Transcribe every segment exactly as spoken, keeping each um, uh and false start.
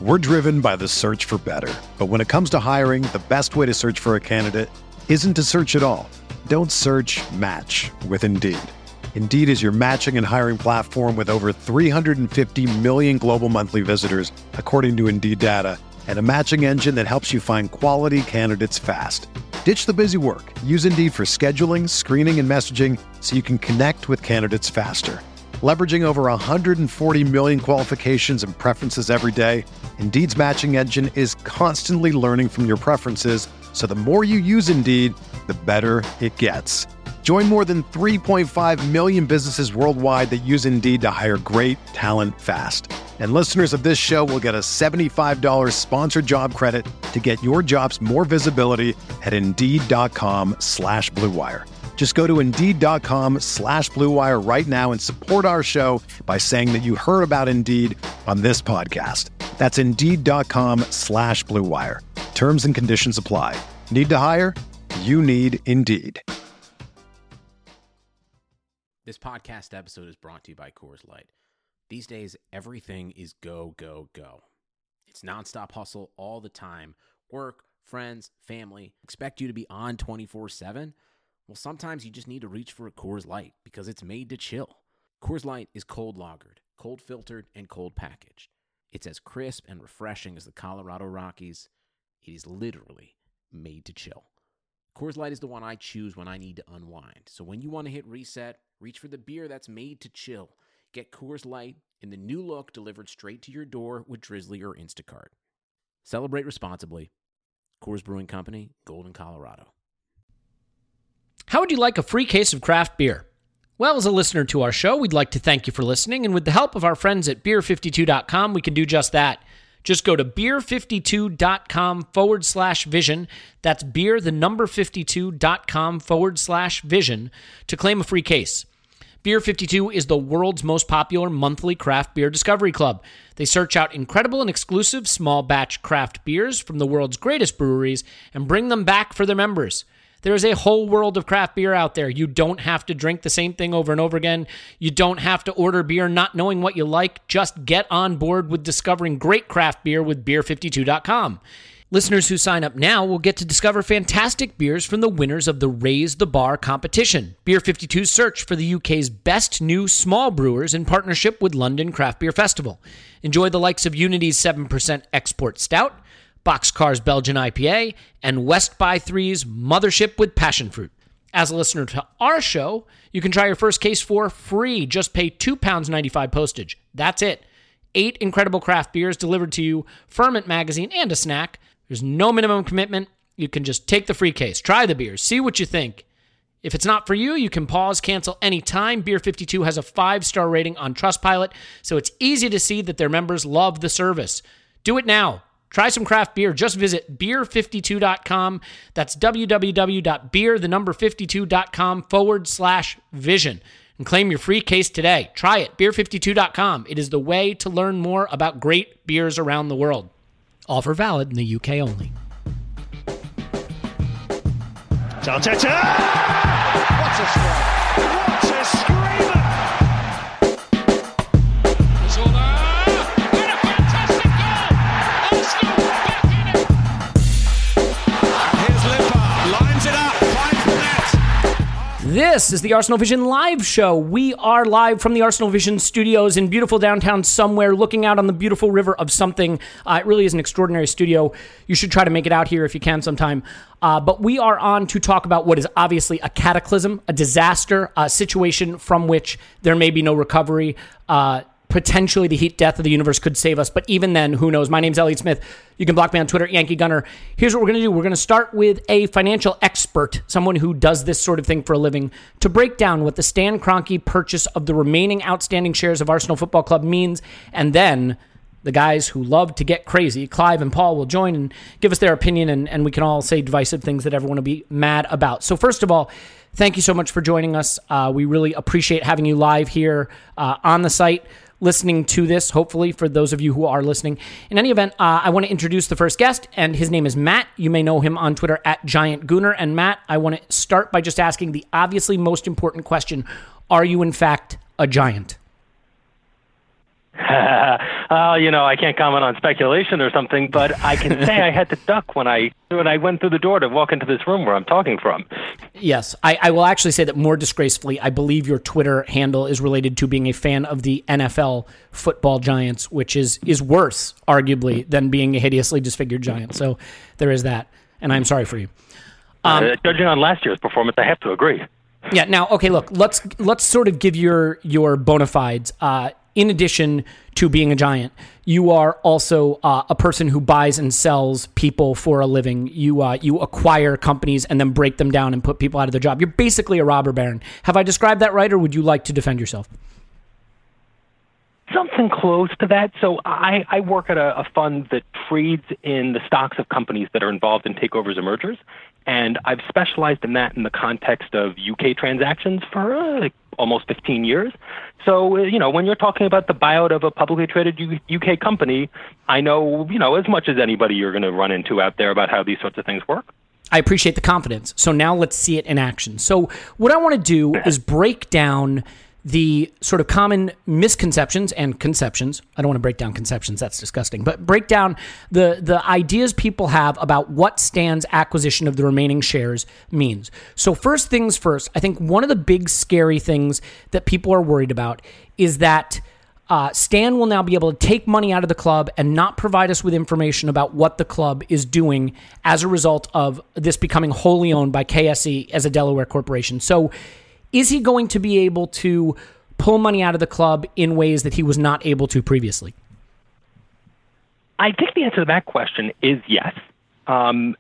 We're driven by the search for better. But when it comes to hiring, the best way to search for a candidate isn't to search at all. Don't search, match with Indeed. Indeed is your matching and hiring platform with over three hundred fifty million global monthly visitors, according to Indeed data, and a matching engine that helps you find quality candidates fast. Ditch the busy work. Use Indeed for scheduling, screening, and messaging so you can connect with candidates faster. Leveraging over one hundred forty million qualifications and preferences every day, Indeed's matching engine is constantly learning from your preferences, so the more you use Indeed, the better it gets. Join more than three point five million businesses worldwide that use Indeed to hire great talent fast. And listeners of this show will get a seventy-five dollars sponsored job credit to get your jobs more visibility at Indeed.com slash Blue Wire. Just go to Indeed.com slash Blue Wire right now and support our show by saying that you heard about Indeed on this podcast. That's Indeed.com slash Blue Wire. Terms and conditions apply. Need to hire? You need Indeed. This podcast episode is brought to you by Coors Light. These days, everything is go, go, go. It's nonstop hustle all the time. Work, friends, family. Expect you to be on twenty-four seven? Well, sometimes you just need to reach for a Coors Light because it's made to chill. Coors Light is cold lagered, cold filtered, and cold packaged. It's as crisp and refreshing as the Colorado Rockies. It is literally made to chill. Coors Light is the one I choose when I need to unwind. So when you want to hit reset, reach for the beer that's made to chill. Get Coors Light in the new look delivered straight to your door with Drizzly or Instacart. Celebrate responsibly. Coors Brewing Company, Golden, Colorado. How would you like a free case of craft beer? Well, as a listener to our show, we'd like to thank you for listening, and with the help of our friends at beer fifty-two dot com, we can do just that. Just go to beer fifty-two dot com forward slash vision. That's beer, the number fifty-two dot com forward slash vision to claim a free case. Beer fifty-two is the world's most popular monthly craft beer discovery club. They search out incredible and exclusive small batch craft beers from the world's greatest breweries and bring them back for their members. There is a whole world of craft beer out there. You don't have to drink the same thing over and over again. You don't have to order beer not knowing what you like. Just get on board with discovering great craft beer with beer fifty-two dot com. Listeners who sign up now will get to discover fantastic beers from the winners of the Raise the Bar competition. Beer fifty-two's search for the U K's best new small brewers in partnership with London Craft Beer Festival. Enjoy the likes of Unity's seven percent Export Stout, Boxcar's Belgian I P A, and West by three's Mothership with Passion Fruit. As a listener to our show, you can try your first case for free. Just pay two pounds ninety-five postage. That's it. Eight incredible craft beers delivered to you, Ferment Magazine, and a snack. There's no minimum commitment. You can just take the free case, try the beers, see what you think. If it's not for you, you can pause, cancel anytime. Beer fifty-two has a five-star rating on Trustpilot, so it's easy to see that their members love the service. Do it now. Try some craft beer. Just visit beer fifty-two dot com. That's www.beer, the number fifty-two dot com forward slash vision. And claim your free case today. Try it, beer fifty-two dot com. It is the way to learn more about great beers around the world. Offer valid in the U K only. Arteta! What a strike! What a screamer! What a fantastic goal! Arsenal back in it! Here's Limpar, lines it up, finds the net. This is the Arsenal Vision live show. We are live from the Arsenal Vision studios in beautiful downtown somewhere, looking out on the beautiful river of something. Uh, it really is an extraordinary studio. You should try to make it out here if you can sometime. Uh, but we are on to talk about what is obviously a cataclysm, a disaster, a situation from which there may be no recovery. Uh, potentially the heat death of the universe could save us, but even then, who knows? My name's Elliot Smith. You can block me on Twitter, Yankee Gunner. Here's what we're going to do. We're going to start with a financial expert, someone who does this sort of thing for a living, to break down what the Stan Kroenke purchase of the remaining outstanding shares of Arsenal Football Club means, and then the guys who love to get crazy, Clive and Paul, will join and give us their opinion, and, and we can all say divisive things that everyone will be mad about. So first of all, thank you so much for joining us. Uh, we really appreciate having you live here uh, on the site, listening to this, hopefully, for those of you who are listening. In any event, uh, I want to introduce the first guest, and his name is Matt. You may know him on Twitter at Giant Gooner. And Matt, I want to start by just asking the obviously most important question. Are you, in fact, a giant? uh, you know, I can't comment on speculation or something, but I can say I had to duck when I when I went through the door to walk into this room where I'm talking from. Yes, I, I will actually say that more disgracefully, I believe your Twitter handle is related to being a fan of the N F L football giants, which is is worse, arguably, than being a hideously disfigured giant. So there is that, and I'm sorry for you. Um, uh, judging on last year's performance, I have to agree. Yeah. Now, okay, look, let's let's sort of give your your bona fides. Uh, in addition to being a giant, you are also uh, a person who buys and sells people for a living. You uh, you acquire companies and then break them down and put people out of their job. You're basically a robber baron. Have I described that right, or would you like to defend yourself? Something close to that. So I, I work at a, a fund that trades in the stocks of companies that are involved in takeovers and mergers. And I've specialized in that in the context of U K transactions for uh, like almost fifteen years. So, uh, you know, when you're talking about the buyout of a publicly traded U- UK company, I know, you know, as much as anybody you're going to run into out there about how these sorts of things work. I appreciate the confidence. So now let's see it in action. So what I want to do is break down the sort of common misconceptions and conceptions. I don't want to break down conceptions, that's disgusting, but break down the, the ideas people have about what Stan's acquisition of the remaining shares means. So first things first, I think one of the big scary things that people are worried about is that uh, Stan will now be able to take money out of the club and not provide us with information about what the club is doing as a result of this becoming wholly owned by K S E as a Delaware corporation. So is he going to be able to pull money out of the club in ways that he was not able to previously? I think the answer to that question is yes. Um,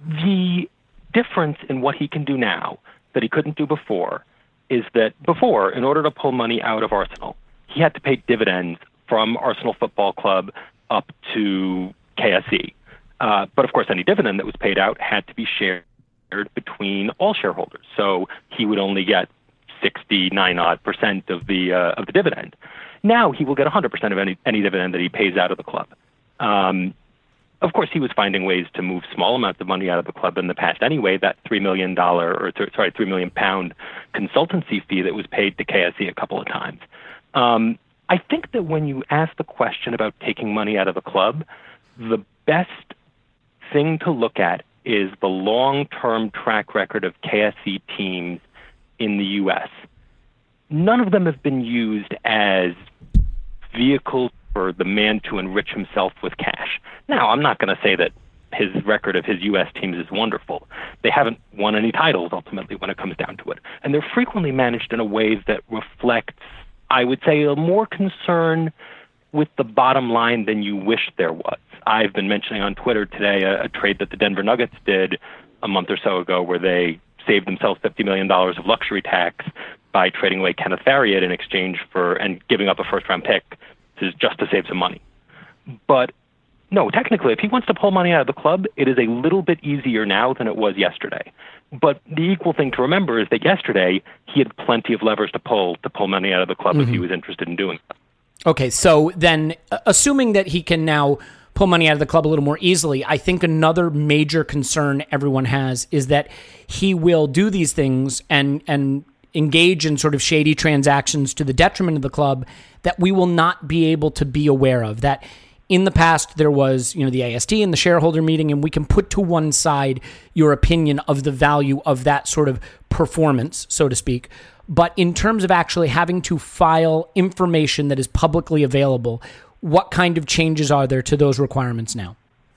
the difference in what he can do now that he couldn't do before is that before, in order to pull money out of Arsenal, he had to pay dividends from Arsenal Football Club up to K S E. Uh, but of course, any dividend that was paid out had to be shared between all shareholders. So he would only get sixty-nine odd percent of the uh, of the dividend. Now he will get one hundred percent of any any dividend that he pays out of the club. Um, of course, he was finding ways to move small amounts of money out of the club in the past. Anyway, that three million dollar or th- sorry three million pound consultancy fee that was paid to K S E a couple of times. Um, I think that when you ask the question about taking money out of the club, the best thing to look at is the long-term track record of K S E teams in the U S. None of them have been used as vehicles for the man to enrich himself with cash. Now, I'm not going to say that his record of his U S teams is wonderful. They haven't won any titles, ultimately, when it comes down to it. And they're frequently managed in a way that reflects, I would say, a more concern with the bottom line than you wish there was. I've been mentioning on Twitter today a, a trade that the Denver Nuggets did a month or so ago where they saved themselves fifty million dollars of luxury tax by trading away Kenneth Faried in exchange for and giving up a first-round pick to, just to save some money. But no, technically, if he wants to pull money out of the club, it is a little bit easier now than it was yesterday. But the equal thing to remember is that yesterday he had plenty of levers to pull to pull money out of the club mm-hmm. if he was interested in doing so. Okay, so then uh, assuming that he can now pull money out of the club a little more easily, I think another major concern everyone has is that he will do these things and and engage in sort of shady transactions to the detriment of the club that we will not be able to be aware of. That in the past there was, you know, the A S T and the shareholder meeting, and we can put to one side your opinion of the value of that sort of performance, so to speak. But in terms of actually having to file information that is publicly available, what kind of changes are there to those requirements now?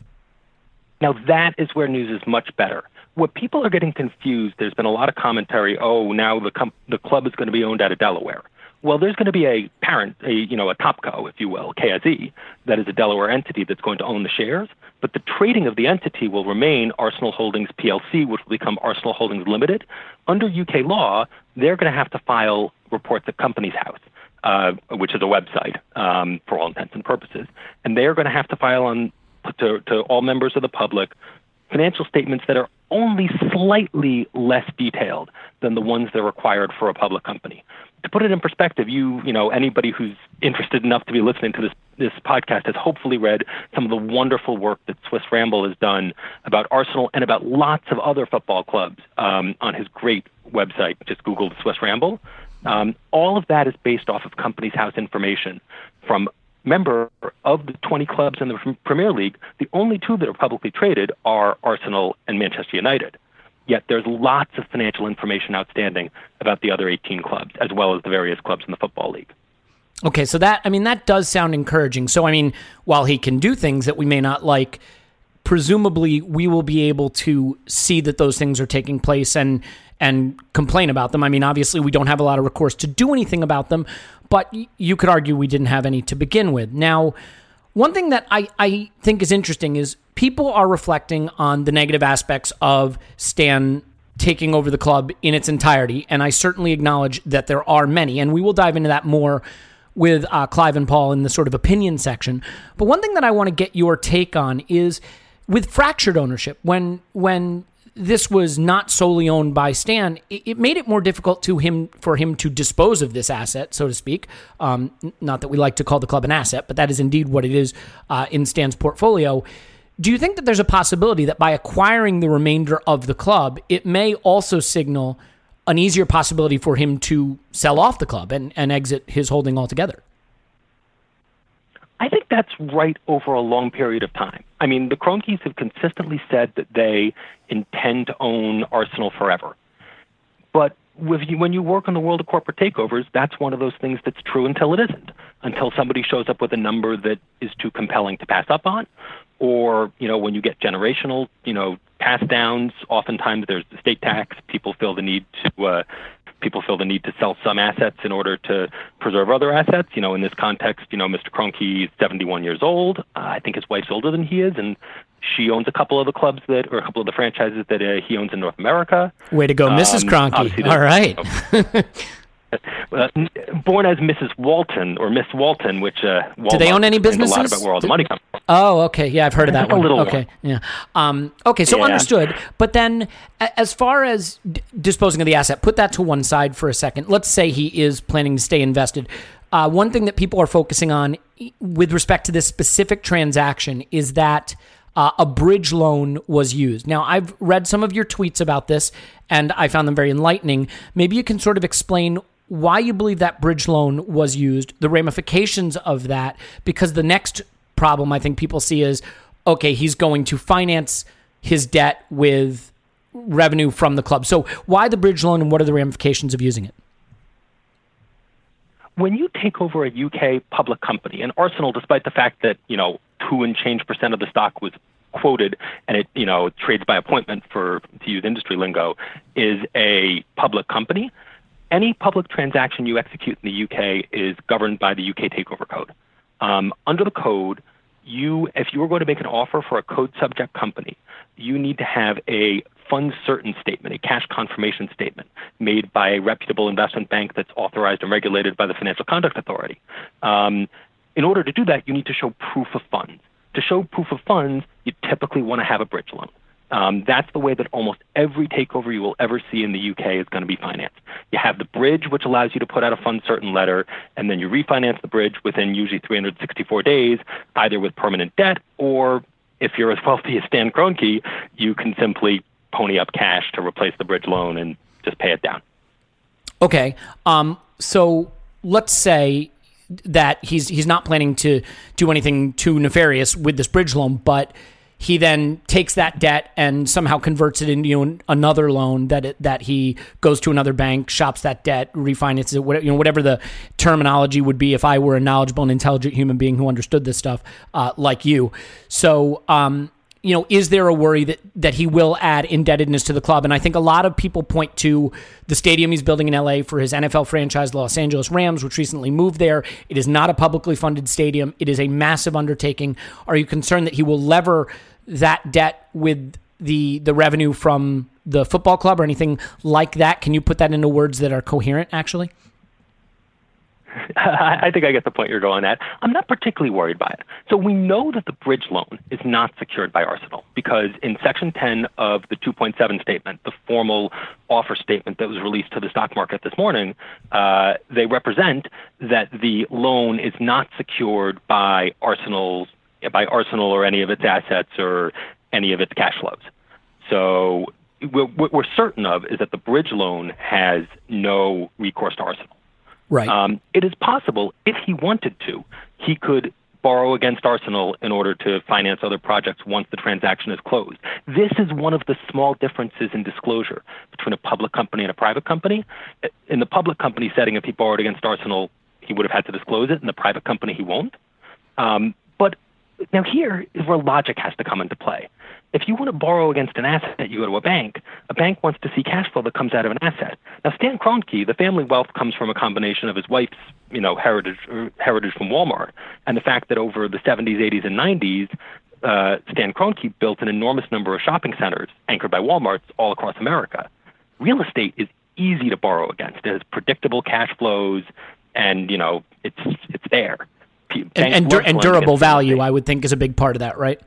Now, that is where news is much better. What people are getting confused, there's been a lot of commentary, oh, now the com- the club is going to be owned out of Delaware. Well, there's going to be a parent, a you know, a topco, if you will, K S E, that is a Delaware entity that's going to own the shares, but the trading of the entity will remain Arsenal Holdings P L C, which will become Arsenal Holdings Limited. Under U K law, they're going to have to file reports at Companies House, uh, which is a website um, for all intents and purposes, and they're going to have to file on to, to all members of the public financial statements that are only slightly less detailed than the ones that are required for a public company. To put it in perspective, you, you know, anybody who's interested enough to be listening to this, this podcast has hopefully read some of the wonderful work that Swiss Ramble has done about Arsenal and about lots of other football clubs um, on his great website. Just Google Swiss Ramble. Um, all of that is based off of Companies House information from remember, of the twenty clubs in the Premier League, the only two that are publicly traded are Arsenal and Manchester United. Yet there's lots of financial information outstanding about the other eighteen clubs, as well as the various clubs in the Football League. Okay, so that, I mean, that does sound encouraging. So, I mean, while he can do things that we may not like, presumably we will be able to see that those things are taking place and and complain about them. I mean, obviously we don't have a lot of recourse to do anything about them, but you could argue we didn't have any to begin with. Now, one thing that I, I think is interesting is people are reflecting on the negative aspects of Stan taking over the club in its entirety, and I certainly acknowledge that there are many, and we will dive into that more with uh, Clive and Paul in the sort of opinion section. But one thing that I want to get your take on is with fractured ownership, when when this was not solely owned by Stan, it, it made it more difficult to him for him to dispose of this asset, so to speak. Um, not that we like to call the club an asset, but that is indeed what it is uh, in Stan's portfolio. Do you think that there's a possibility that by acquiring the remainder of the club, it may also signal an easier possibility for him to sell off the club and, and exit his holding altogether? I think that's right over a long period of time. I mean, the Kroenkes have consistently said that they intend to own Arsenal forever. But with you, when you work in the world of corporate takeovers, that's one of those things that's true until it isn't, until somebody shows up with a number that is too compelling to pass up on. Or, you know, when you get generational, you know, pass downs, oftentimes there's estate tax. People feel the need to uh, people feel the need to sell some assets in order to preserve other assets. You know, in this context, you know, Mister Kroenke is seventy-one years old. Uh, I think his wife's older than he is, and she owns a couple of the clubs that, or a couple of the franchises that uh, he owns in North America. Way to go, um, Missus Kroenke. All right. You know, Uh, born as Missus Walton or Miss Walton, which uh, do they own any businesses? A lot about where all the money comes from. Oh, okay, yeah, I've heard of that one. A little okay, one. yeah, um, okay, so yeah. understood. But then, as far as d- disposing of the asset, put that to one side for a second. Let's say he is planning to stay invested. Uh, one thing that people are focusing on with respect to this specific transaction is that uh, a bridge loan was used. Now, I've read some of your tweets about this, and I found them very enlightening. Maybe you can sort of explain why you believe that bridge loan was used, the ramifications of that, because the next problem I think people see is, okay, he's going to finance his debt with revenue from the club. So why the bridge loan and what are the ramifications of using it? When you take over a U K public company, and Arsenal, despite the fact that, you know, two and change percent of the stock was quoted and it, you know, trades by appointment, for to use industry lingo, is a public company, any public transaction you execute in the U K is governed by the U K Takeover Code. Um, under the code, you, if you were going to make an offer for a code subject company, you need to have a fund certain statement, a cash confirmation statement made by a reputable investment bank that's authorized and regulated by the Financial Conduct Authority. Um, in order to do that, you need to show proof of funds. To show proof of funds, you typically want to have a bridge loan. Um, that's the way that almost every takeover you will ever see in the U K is going to be financed. You have the bridge, which allows you to put out a fund certain letter, and then you refinance the bridge within usually three hundred sixty-four days, either with permanent debt, or if you're as wealthy as Stan Kroenke, you can simply pony up cash to replace the bridge loan and just pay it down. Okay. Um, so let's say that he's he's not planning to do anything too nefarious with this bridge loan, but he then takes that debt and somehow converts it into, you know, another loan that it, that he goes to another bank, shops that debt, refinances it, whatever, you know, whatever the terminology would be if I were a knowledgeable and intelligent human being who understood this stuff uh, like you. So, um, you know, is there a worry that, that he will add indebtedness to the club? And I think a lot of people point to the stadium he's building in L A for his N F L franchise, the Los Angeles Rams, which recently moved there. It is not a publicly funded stadium. It is a massive undertaking. Are you concerned that he will lever that debt with the the revenue from the football club or anything like that? Can you put that into words that are coherent, actually? I think I get the point you're going at. I'm not particularly worried by it. So we know that the bridge loan is not secured by Arsenal because in Section ten of the two point seven statement, the formal offer statement that was released to the stock market this morning, uh, they represent that the loan is not secured by Arsenal's by Arsenal or any of its assets or any of its cash flows. So what we're certain of is that the bridge loan has no recourse to Arsenal. Right. Um, it is possible, if he wanted to, he could borrow against Arsenal in order to finance other projects once the transaction is closed. This is one of the small differences in disclosure between a public company and a private company. In the public company setting, if he borrowed against Arsenal, he would have had to disclose it. In the private company, he won't. Um, but now here is where logic has to come into play. If you want to borrow against an asset, you go to a bank. A bank wants to see cash flow that comes out of an asset. Now, Stan Kroenke, the family wealth comes from a combination of his wife's, you know, heritage er, heritage from Walmart, and the fact that over the seventies, eighties, and nineties, uh, Stan Kroenke built an enormous number of shopping centers anchored by Walmarts all across America. Real estate is easy to borrow against. It has predictable cash flows, and you know, it's it's there. And, and, dur- and durable value, I would think, is a big part of that, right?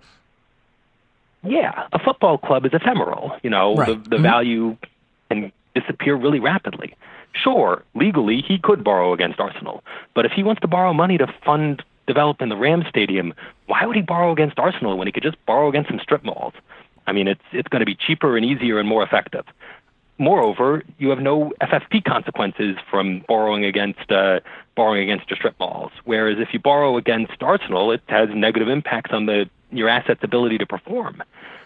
Yeah, a football club is ephemeral. You know, right. the, the mm-hmm. value can disappear really rapidly. Sure, legally, he could borrow against Arsenal. But if he wants to borrow money to fund developing the Rams Stadium, why would he borrow against Arsenal when he could just borrow against some strip malls? I mean, it's it's going to be cheaper and easier and more effective. Moreover, you have no F F P consequences from borrowing against uh, borrowing against your strip malls. Whereas if you borrow against Arsenal, it has negative impacts on the your asset's ability to perform.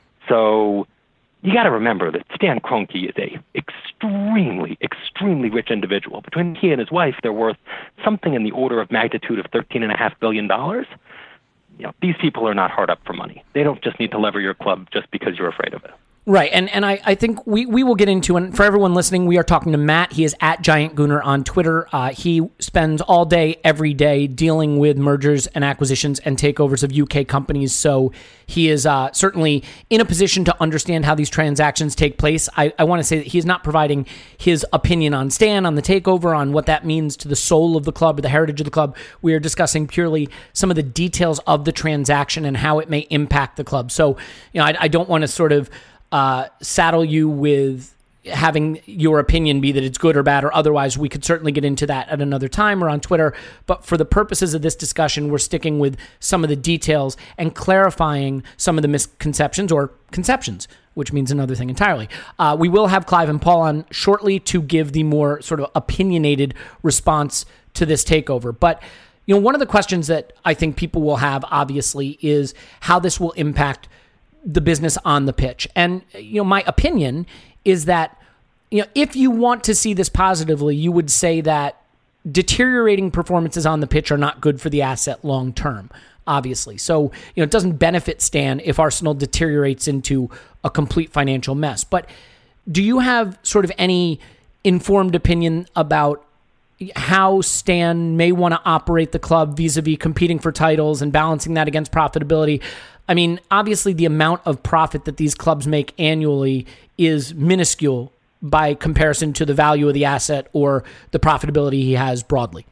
So you got to remember that Stan Kroenke is a extremely, extremely rich individual. Between he and his wife, they're worth something in the order of magnitude of thirteen and a half billion dollars. You know, these people are not hard up for money. They don't just need to lever your club just because you're afraid of it. Right, and and I, I think we, we will get into, and for everyone listening, we are talking to Matt. He is at Giant Gooner on Twitter. Uh, he spends all day, every day, dealing with mergers and acquisitions and takeovers of U K companies, so he is uh, certainly in a position to understand how these transactions take place. I, I want to say that he is not providing his opinion on Stan, on the takeover, on what that means to the soul of the club or the heritage of the club. We are discussing purely some of the details of the transaction and how it may impact the club. So, you know, I, I don't want to sort of Uh, saddle you with having your opinion be that it's good or bad or otherwise. We could certainly get into that at another time or on Twitter. But for the purposes of this discussion, we're sticking with some of the details and clarifying some of the misconceptions or conceptions, which means another thing entirely. Uh, we will have Clive and Paul on shortly to give the more sort of opinionated response to this takeover. But you know, one of the questions that I think people will have, obviously, is how this will impact the business on the pitch. And, you know, my opinion is that, you know, if you want to see this positively, you would say that deteriorating performances on the pitch are not good for the asset long term, obviously. So, you know, it doesn't benefit Stan if Arsenal deteriorates into a complete financial mess. But do you have sort of any informed opinion about how Stan may want to operate the club vis-a-vis competing for titles and balancing that against profitability? I mean, obviously the amount of profit that these clubs make annually is minuscule by comparison to the value of the asset or the profitability he has broadly.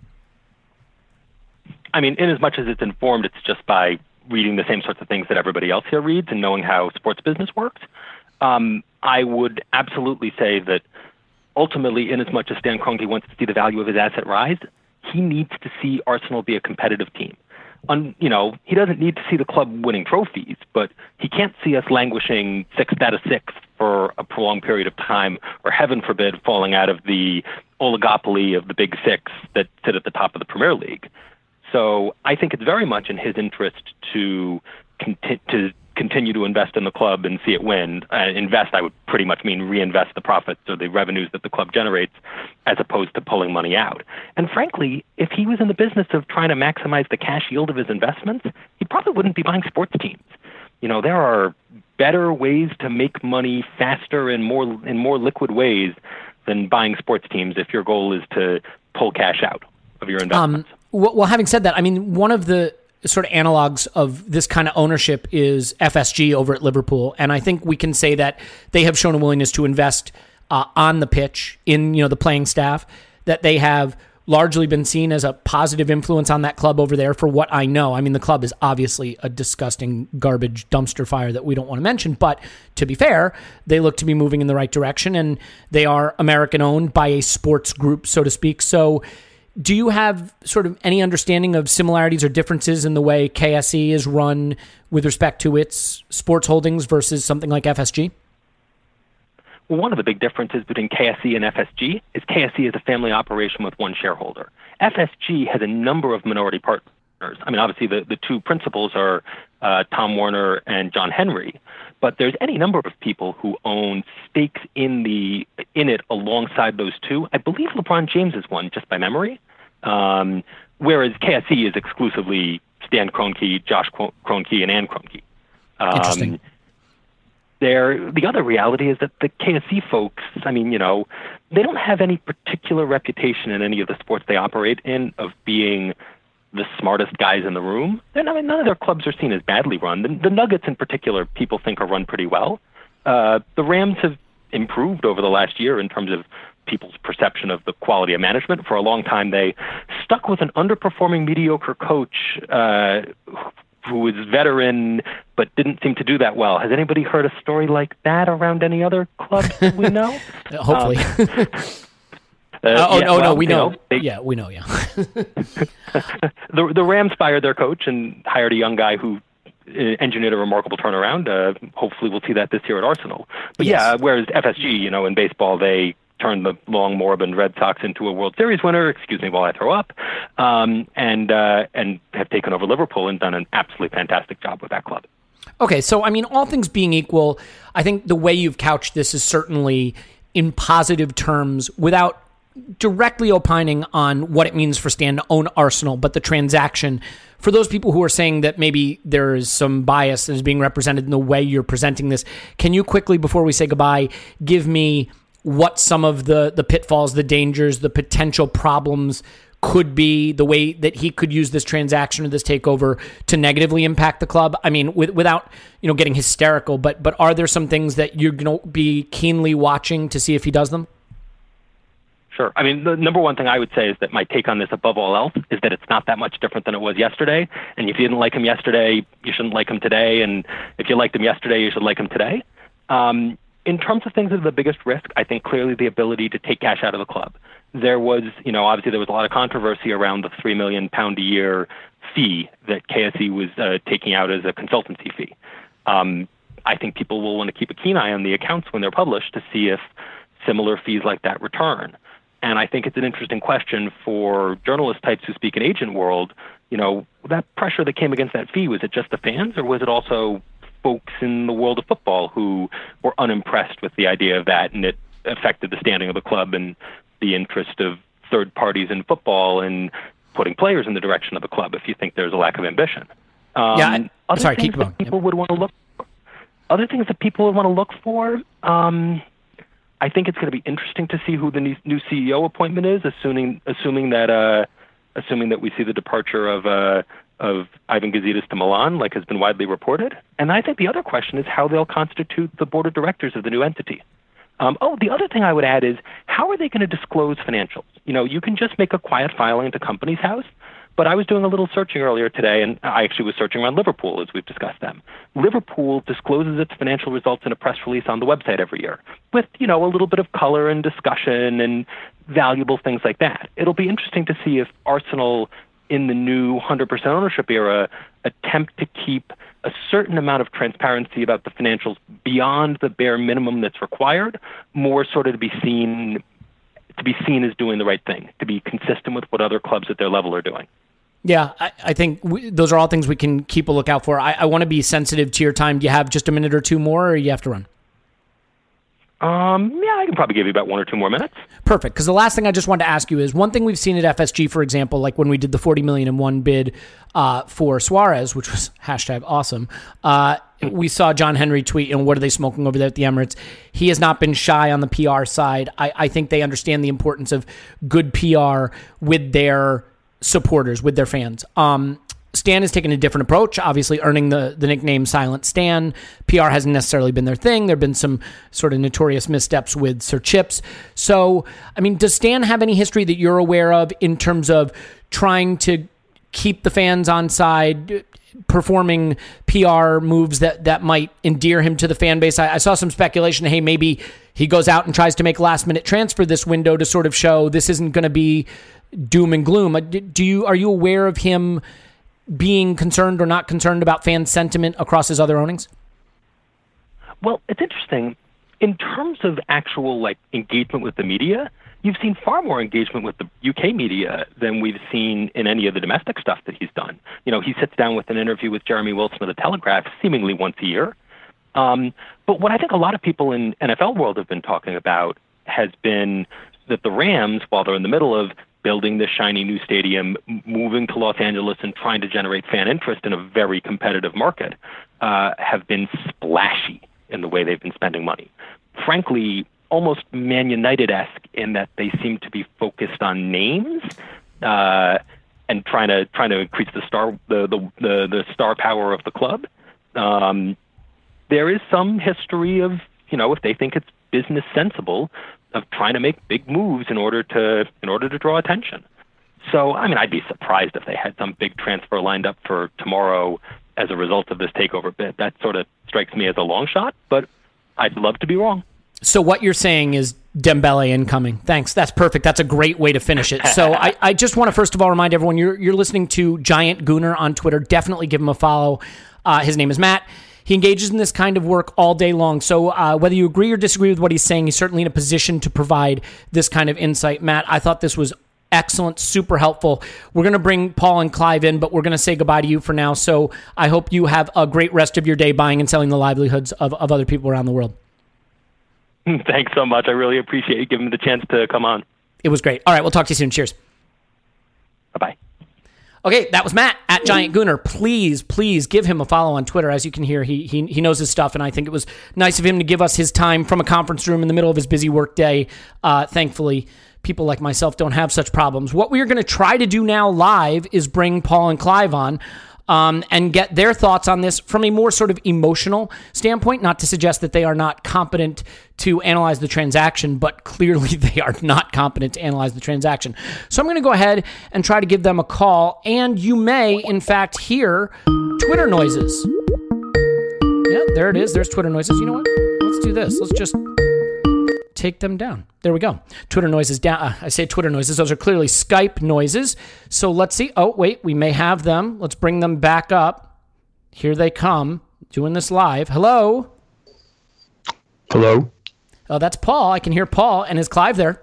I mean, in as much as it's informed, it's just by reading the same sorts of things that everybody else here reads and knowing how sports business works. Um, I would absolutely say that ultimately, in as much as Stan Kroenke wants to see the value of his asset rise, he needs to see Arsenal be a competitive team. Un, you know, he doesn't need to see the club winning trophies, but he can't see us languishing sixth out of six for a prolonged period of time, or heaven forbid, falling out of the oligopoly of the big six that sit at the top of the Premier League. So I think it's very much in his interest to conti- to continue to invest in the club and see it win. Uh, invest, I would pretty much mean reinvest the profits or the revenues that the club generates, as opposed to pulling money out. And frankly, if he was in the business of trying to maximize the cash yield of his investments, he probably wouldn't be buying sports teams. You know, there are better ways to make money faster and more in more liquid ways than buying sports teams if your goal is to pull cash out of your investments. Um, well, having said that, I mean, one of the sort of analogs of this kind of ownership is F S G over at Liverpool. And I think we can say that they have shown a willingness to invest uh, on the pitch in, you know, the playing staff, that they have largely been seen as a positive influence on that club over there for what I know. I mean, the club is obviously a disgusting garbage dumpster fire that we don't want to mention, but to be fair, they look to be moving in the right direction, and they are American owned by a sports group, so to speak. So do you have sort of any understanding of similarities or differences in the way K S E is run with respect to its sports holdings versus something like F S G? Well, one of the big differences between K S E and F S G is K S E is a family operation with one shareholder. F S G has a number of minority partners. I mean, obviously, the, the two principals are uh, Tom Werner and John Henry, but there's any number of people who own stakes in the in it alongside those two. I believe LeBron James is one, just by memory, um, whereas K S E is exclusively Stan Kroenke, Josh Kroenke, and Ann Kroenke. Um, Interesting. There, the other reality is that the K S E folks, I mean, you know, they don't have any particular reputation in any of the sports they operate in of being the smartest guys in the room. And, I mean, none of their clubs are seen as badly run. The, the Nuggets in particular, people think are run pretty well. Uh, the Rams have improved over the last year in terms of people's perception of the quality of management. For a long time, they stuck with an underperforming, mediocre coach uh, who was veteran but didn't seem to do that well. Has anybody heard a story like that around any other clubs that we know? Hopefully. Um, Uh, oh, yeah, no, well, no, we know. know they, yeah, we know, yeah. the, the Rams fired their coach and hired a young guy who uh, engineered a remarkable turnaround. Uh, hopefully we'll see that this year at Arsenal. But yes. yeah, whereas F S G, you know, in baseball, they turned the long moribund Red Sox into a World Series winner, excuse me while I throw up, um, and, uh, and have taken over Liverpool and done an absolutely fantastic job with that club. Okay, so, I mean, all things being equal, I think the way you've couched this is certainly in positive terms without directly opining on what it means for Stan to own Arsenal, but the transaction. For those people who are saying that maybe there is some bias that is being represented in the way you're presenting this, can you quickly, before we say goodbye, give me what some of the, the pitfalls, the dangers, the potential problems could be, the way that he could use this transaction or this takeover to negatively impact the club? I mean, with, without you know getting hysterical, but but are there some things that you're going to be keenly watching to see if he does them? Sure. I mean, the number one thing I would say is that my take on this above all else is that it's not that much different than it was yesterday. And if you didn't like him yesterday, you shouldn't like him today. And if you liked him yesterday, you should like him today. Um, in terms of things that are the biggest risk, I think clearly the ability to take cash out of the club. There was, you know, obviously there was a lot of controversy around the three million pound a year fee that K S E was uh, taking out as a consultancy fee. Um, I think people will want to keep a keen eye on the accounts when they're published to see if similar fees like that return. And I think it's an interesting question for journalist types who speak in agent world. You know, that pressure that came against that fee, was it just the fans, or was it also folks in the world of football who were unimpressed with the idea of that, and it affected the standing of the club and the interest of third parties in football and putting players in the direction of the club if you think there's a lack of ambition? Um, yeah, I, other sorry, things keep going. That people yep. would want to look for, other things that people would want to look for, um, I think it's going to be interesting to see who the new, new C E O appointment is, assuming assuming that uh, assuming that we see the departure of uh, of Ivan Gazidis to Milan, like has been widely reported. And I think the other question is how they'll constitute the board of directors of the new entity. Um, oh, the other thing I would add is, how are they going to disclose financials? You know, you can just make a quiet filing to Companies House, but I was doing a little searching earlier today, and I actually was searching around Liverpool as we've discussed them. Liverpool discloses its financial results in a press release on the website every year with, you know, a little bit of color and discussion and valuable things like that. It'll be interesting to see if Arsenal, in the new one hundred percent ownership era, attempt to keep a certain amount of transparency about the financials beyond the bare minimum that's required, more sort of to be seen to be seen as doing the right thing, to be consistent with what other clubs at their level are doing. Yeah, I, I think we, those are all things we can keep a lookout for. I, I want to be sensitive to your time. Do you have just a minute or two more, or you have to run? Um, yeah, I can probably give you about one or two more minutes. Perfect, because the last thing I just wanted to ask you is, one thing we've seen at F S G, for example, like when we did the forty million dollars in one bid uh, for Suarez, which was hashtag awesome, uh, we saw John Henry tweet, and what are they smoking over there at the Emirates? He has not been shy on the P R side. I, I think they understand the importance of good P R with their supporters, with their fans. Um, Stan has taken a different approach, obviously earning the, the nickname Silent Stan. P R hasn't necessarily been their thing. There have been some sort of notorious missteps with Sir Chips. So, I mean, does Stan have any history that you're aware of in terms of trying to keep the fans on side, performing P R moves that, that might endear him to the fan base? I, I saw some speculation, hey, maybe he goes out and tries to make last-minute transfer this window to sort of show this isn't going to be doom and gloom. Do you Are you aware of him being concerned or not concerned about fan sentiment across his other ownings? Well, it's interesting. in terms of actual like engagement with the media, you've seen far more engagement with the U K media than we've seen in any of the domestic stuff that he's done. You know, he sits down with an interview with Jeremy Wilson of The Telegraph seemingly once a year. Um, but what I think a lot of people in N F L world have been talking about has been that the Rams, while they're in the middle of building this shiny new stadium, moving to Los Angeles and trying to generate fan interest in a very competitive market, uh, have been splashy in the way they've been spending money. Frankly, almost Man United-esque in that they seem to be focused on names uh, and trying to trying to increase the star the the, the, the star power of the club. Um, there is some history of, you know, if they think it's business sensible, of trying to make big moves in order to in order to draw attention. So, I mean, I'd be surprised if they had some big transfer lined up for tomorrow as a result of this takeover bid. That sort of strikes me as a long shot, but I'd love to be wrong. So what you're saying is Dembele incoming. Thanks. That's perfect. That's a great way to finish it. So I, I just want to first of all remind everyone, you're you're listening to Giant Gooner on Twitter. Definitely give him a follow. Uh, his name is Matt. He engages in this kind of work all day long. So uh, whether you agree or disagree with what he's saying, he's certainly in a position to provide this kind of insight. Matt, I thought this was excellent, super helpful. We're going to bring Paul and Clive in, but we're going to say goodbye to you for now. So I hope you have a great rest of your day buying and selling the livelihoods of, of other people around the world. Thanks so much. I really appreciate you giving me the chance to come on. It was great. All right, we'll talk to you soon. Cheers. Bye-bye. Okay, that was Matt at Giant Gooner. Please, please give him a follow on Twitter. As you can hear, he, he he knows his stuff, and I think it was nice of him to give us his time from a conference room in the middle of his busy work day. Uh, thankfully, people like myself don't have such problems. What we are going to try to do now live is bring Paul and Clive on. Um, and get their thoughts on this from a more sort of emotional standpoint, not to suggest that they are not competent to analyze the transaction, but clearly they are not competent to analyze the transaction. So I'm going to go ahead and try to give them a call, and you may, in fact, hear Twitter noises. Yeah, there it is. There's Twitter noises. You know what? Let's do this. Let's just take them down. There we go. Twitter noises down. Uh, I say Twitter noises. Those are clearly Skype noises. So let's see. Oh, wait. We may have them. Let's bring them back up. Here they come. Doing this live. Hello. Hello. Oh, that's Paul. I can hear Paul. And is Clive there?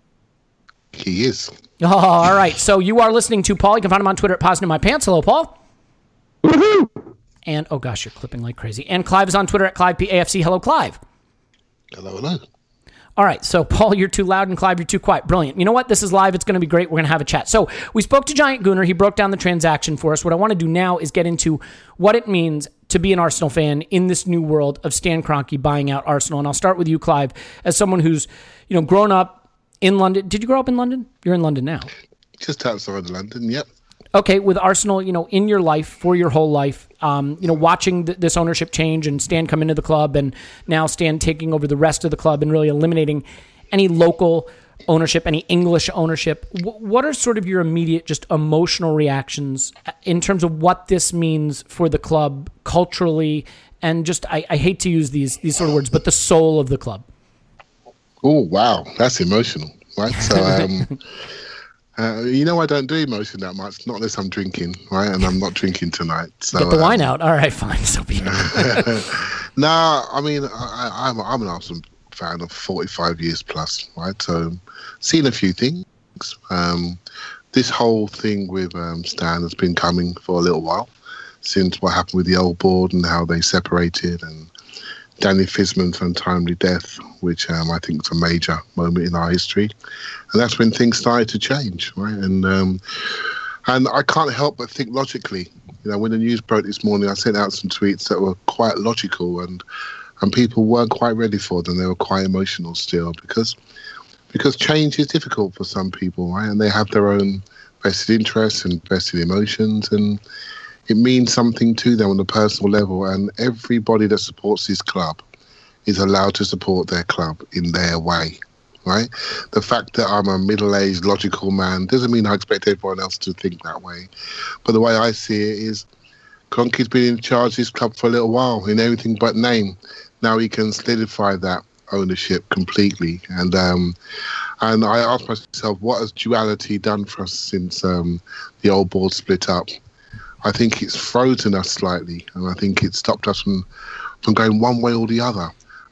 He is. Oh, all right. So you are listening to Paul. You can find him on Twitter at Positive My Pants. Hello, Paul. Woohoo! And, oh gosh, you're clipping like crazy. And Clive is on Twitter at Clive P A F C. Hello, Clive. Hello, hello. All right, so Paul, you're too loud, and Clive, you're too quiet. Brilliant. You know what? This is live. It's going to be great. We're going to have a chat. So we spoke to Giant Gooner. He broke down the transaction for us. What I want to do now is get into what it means to be an Arsenal fan in this new world of Stan Kroenke buying out Arsenal. And I'll start with you, Clive, as someone who's, you know, grown up in London. Did you grow up in London? You're in London now. Just outside London, yep. Okay, with Arsenal, you know, in your life, for your whole life, um, you know, watching th- this ownership change and Stan come into the club and now Stan taking over the rest of the club and really eliminating any local ownership, any English ownership. W- what are sort of your immediate, just emotional reactions in terms of what this means for the club culturally and just, I, I hate to use these these sort of words, but the soul of the club? Oh, wow. That's emotional, right? So, um, uh, you know, I don't do emotion that much, not unless I'm drinking, right? And I'm not drinking tonight. So, Get the wine um, out. All right, fine. So be it. No, I mean, I, I'm, I'm an Arsenal fan of forty-five years plus, right? So seen a few things. Um, this whole thing with um, Stan has been coming for a little while, since what happened with the old board and how they separated, and Danny Fisman's untimely death, which um, I think is a major moment in our history. And that's when things started to change, right? And um, and I can't help but think logically. You know, when the news broke this morning, I sent out some tweets that were quite logical, and and people weren't quite ready for them. They were quite emotional still, because because change is difficult for some people, right? And they have their own vested interests and vested emotions, and it means something to them on a personal level. And everybody that supports this club is allowed to support their club in their way, right? The fact that I'm a middle-aged, logical man doesn't mean I expect everyone else to think that way. But the way I see it is, Kroenke's been in charge of this club for a little while, in everything but name. Now he can solidify that ownership completely. And um, and I ask myself, what has duality done for us since um, the old board split up? I think it's frozen us slightly, and I think it stopped us from, from going one way or the other.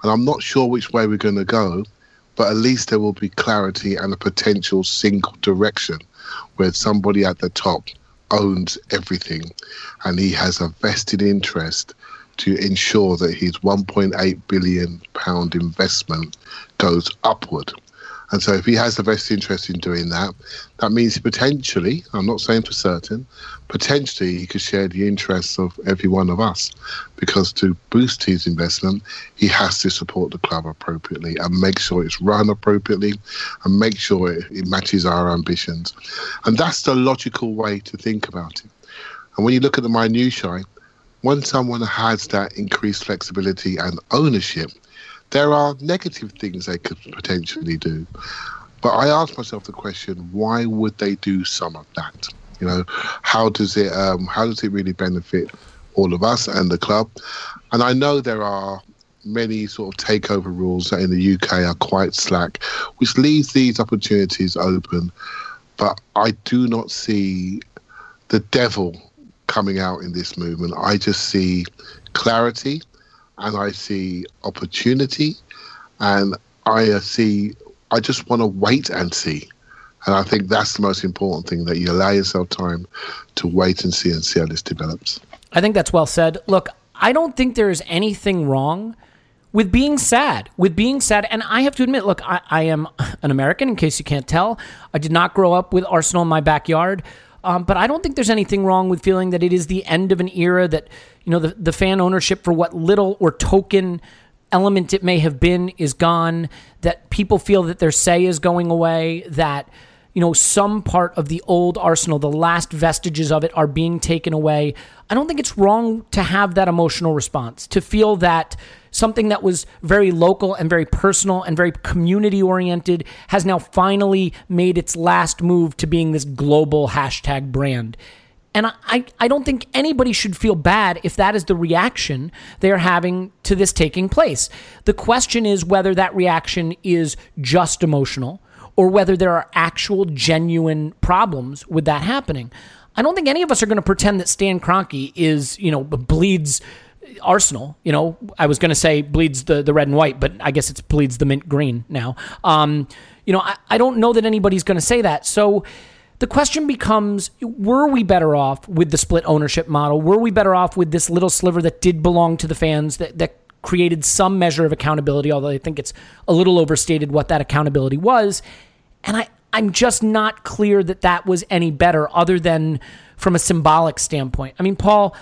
And I'm not sure which way we're going to go, but at least there will be clarity and a potential single direction where somebody at the top owns everything and he has a vested interest to ensure that his one point eight billion pound investment goes upward. And so if he has a vested interest in doing that, that means potentially, I'm not saying for certain, potentially he could share the interests of every one of us, because to boost his investment, he has to support the club appropriately and make sure it's run appropriately and make sure it, it matches our ambitions. And that's the logical way to think about it. And when you look at the minutiae, when someone has that increased flexibility and ownership, there are negative things they could potentially do. But I ask myself the question, why would they do some of that? You know, how does it um, how does it really benefit all of us and the club? And I know there are many sort of takeover rules that in the U K are quite slack, which leaves these opportunities open. But I do not see the devil coming out in this movement. I just see clarity, and I see opportunity, and I see, I just want to wait and see. And I think that's the most important thing, that you allow yourself time to wait and see and see how this develops. I think that's well said. Look, I don't think there is anything wrong with being sad, with being sad. And I have to admit, look, I, I am an American, in case you can't tell. I did not grow up with Arsenal in my backyard. Um, but I don't think there's anything wrong with feeling that it is the end of an era, that, you know, the, the fan ownership, for what little or token element it may have been, is gone, that people feel that their say is going away, that, you know, some part of the old Arsenal, the last vestiges of it, are being taken away. I don't think it's wrong to have that emotional response, to feel that something that was very local and very personal and very community-oriented has now finally made its last move to being this global hashtag brand. And I, I don't think anybody should feel bad if that is the reaction they're having to this taking place. The question is whether that reaction is just emotional or whether there are actual genuine problems with that happening. I don't think any of us are going to pretend that Stan Kroenke is, you know, bleeds Arsenal. You know, I was going to say bleeds the, the red and white, but I guess it's bleeds the mint green now. Um, you know, I, I don't know that anybody's going to say that. So the question becomes, were we better off with the split ownership model? Were we better off with this little sliver that did belong to the fans, that, that created some measure of accountability, although I think it's a little overstated what that accountability was. And I, I'm just not clear that that was any better, other than from a symbolic standpoint. I mean, Paul,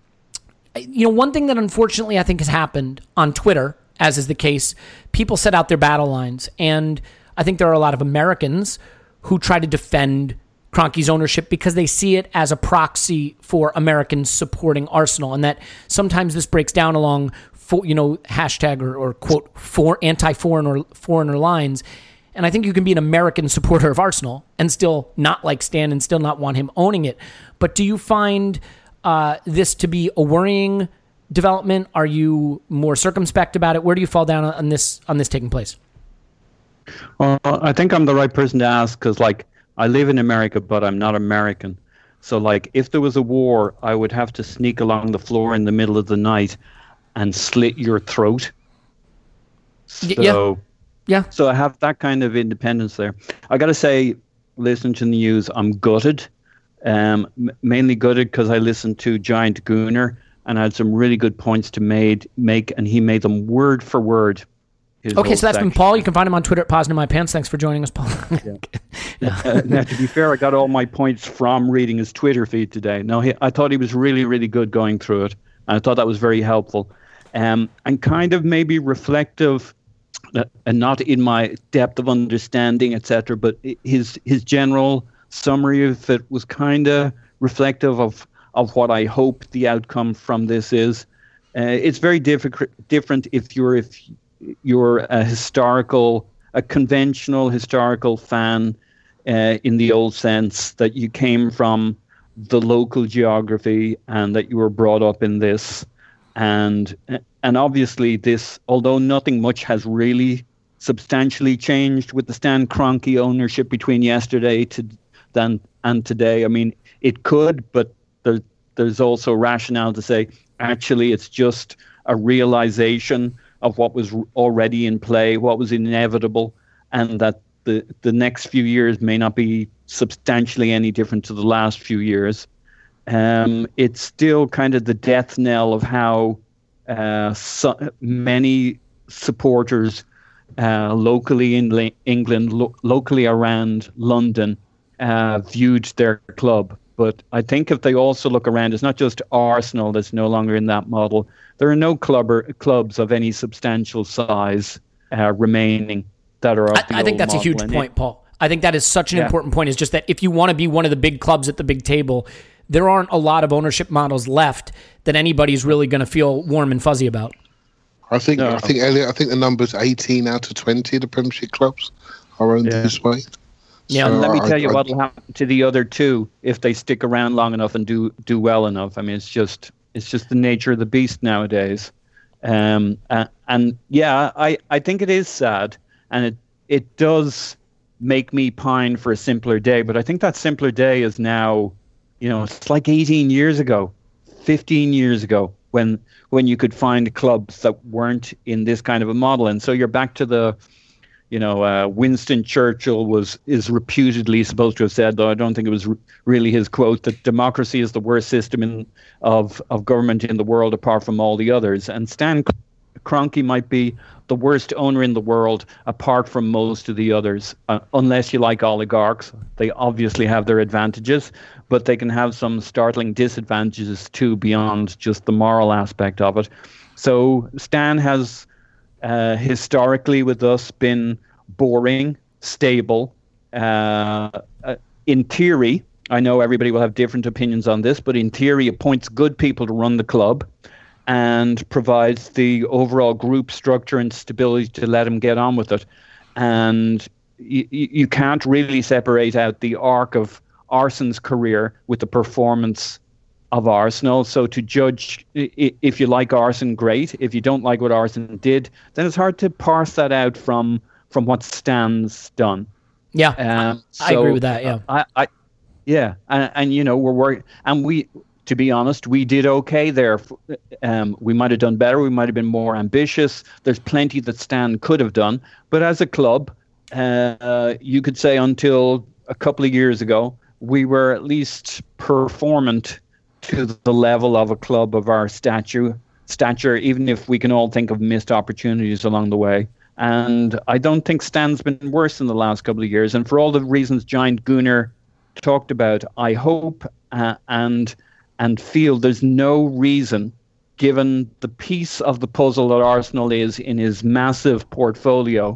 you know, one thing that unfortunately I think has happened on Twitter, as is the case, people set out their battle lines. And I think there are a lot of Americans who try to defend Kroenke's ownership because they see it as a proxy for Americans supporting Arsenal, and that sometimes this breaks down along, for, you know, hashtag or, or quote, for anti-foreign or foreigner lines. And I think you can be an American supporter of Arsenal and still not like Stan and still not want him owning it. But do you find uh, this to be a worrying development? Are you more circumspect about it? Where do you fall down on this on this taking place? Well, I think I'm the right person to ask, because, like, I live in America, but I'm not American. So, like, if there was a war, I would have to sneak along the floor in the middle of the night and slit your throat. So, yeah. Yeah. So I have that kind of independence there. I got to say, listening to the news, I'm gutted. Um, m- mainly gutted because I listened to Giant Gooner and I had some really good points to made, make, and he made them word for word. Okay, so that's section. Been Paul. You can find him on Twitter at Pause in My Pants. Thanks for joining us, Paul. yeah. yeah. Uh, now, to be fair, I got all my points from reading his Twitter feed today. No, he, I thought he was really, really good going through it. And I thought that was very helpful. Um, and kind of maybe reflective, uh, and not in my depth of understanding, et cetera, but his his general summary of it was kind of reflective of, of what I hope the outcome from this is. Uh, it's very difficult, different if you're if you're a historical, a conventional historical fan uh, in the old sense that you came from the local geography and that you were brought up in this. And and obviously this, although nothing much has really substantially changed with the Stan Kroenke ownership between yesterday to then and today. I mean, it could, but there, there's also rationale to say, actually, it's just a realization of what was already in play, what was inevitable, and that the, the next few years may not be substantially any different to the last few years. Um, it's still kind of the death knell of how uh, so many supporters uh, locally in Le- England, lo- locally around London, uh, viewed their club. But I think if they also look around, it's not just Arsenal that's no longer in that model. There are no clubber, clubs of any substantial size uh, remaining that are. I, I think that's a huge point, Paul. I think that is such an yeah. important point. Is just that if you want to be one of the big clubs at the big table, there aren't a lot of ownership models left that anybody's really going to feel warm and fuzzy about. I think No. I think Elliot, I think the number's eighteen out of twenty of the Premiership clubs are owned Yeah. this way. Yeah, And let me I- tell you I- what will happen to the other two if they stick around long enough and do do well enough. I mean, it's just it's just the nature of the beast nowadays. Um, uh, and yeah, I, I think it is sad, and it it does make me pine for a simpler day. But I think that simpler day is now, you know, it's like eighteen years ago, fifteen years ago, when when you could find clubs that weren't in this kind of a model. And so you're back to the, you know, uh, Winston Churchill was is reputedly supposed to have said, though I don't think it was re- really his quote, that democracy is the worst system in, of of government in the world apart from all the others. And Stan Kroenke might be the worst owner in the world apart from most of the others, uh, unless you like oligarchs. They obviously have their advantages, but they can have some startling disadvantages too beyond just the moral aspect of it. So Stan has uh, historically with us been boring, stable. Uh, uh, in theory, I know everybody will have different opinions on this, but in theory, appoints good people to run the club and provides the overall group structure and stability to let him get on with it. And you, you can't really separate out the arc of Arsenal's career with the performance of Arsenal. So to judge, if you like Arsene, great. If you don't like what Arsene did, then it's hard to parse that out from from what Stan's done. Yeah, Um, I so agree with that. Yeah, I, I yeah, and, and you know we're worried, and we, to be honest, we did okay there. Um, we might have done better. We might have been more ambitious. There's plenty that Stan could have done, but as a club, uh, you could say until a couple of years ago, we were at least performant to the level of a club of our stature, stature, even if we can all think of missed opportunities along the way. And I don't think Stan's been worse in the last couple of years. And for all the reasons Giant Gunnar talked about, I hope uh, and and feel there's no reason, given the piece of the puzzle that Arsenal is in his massive portfolio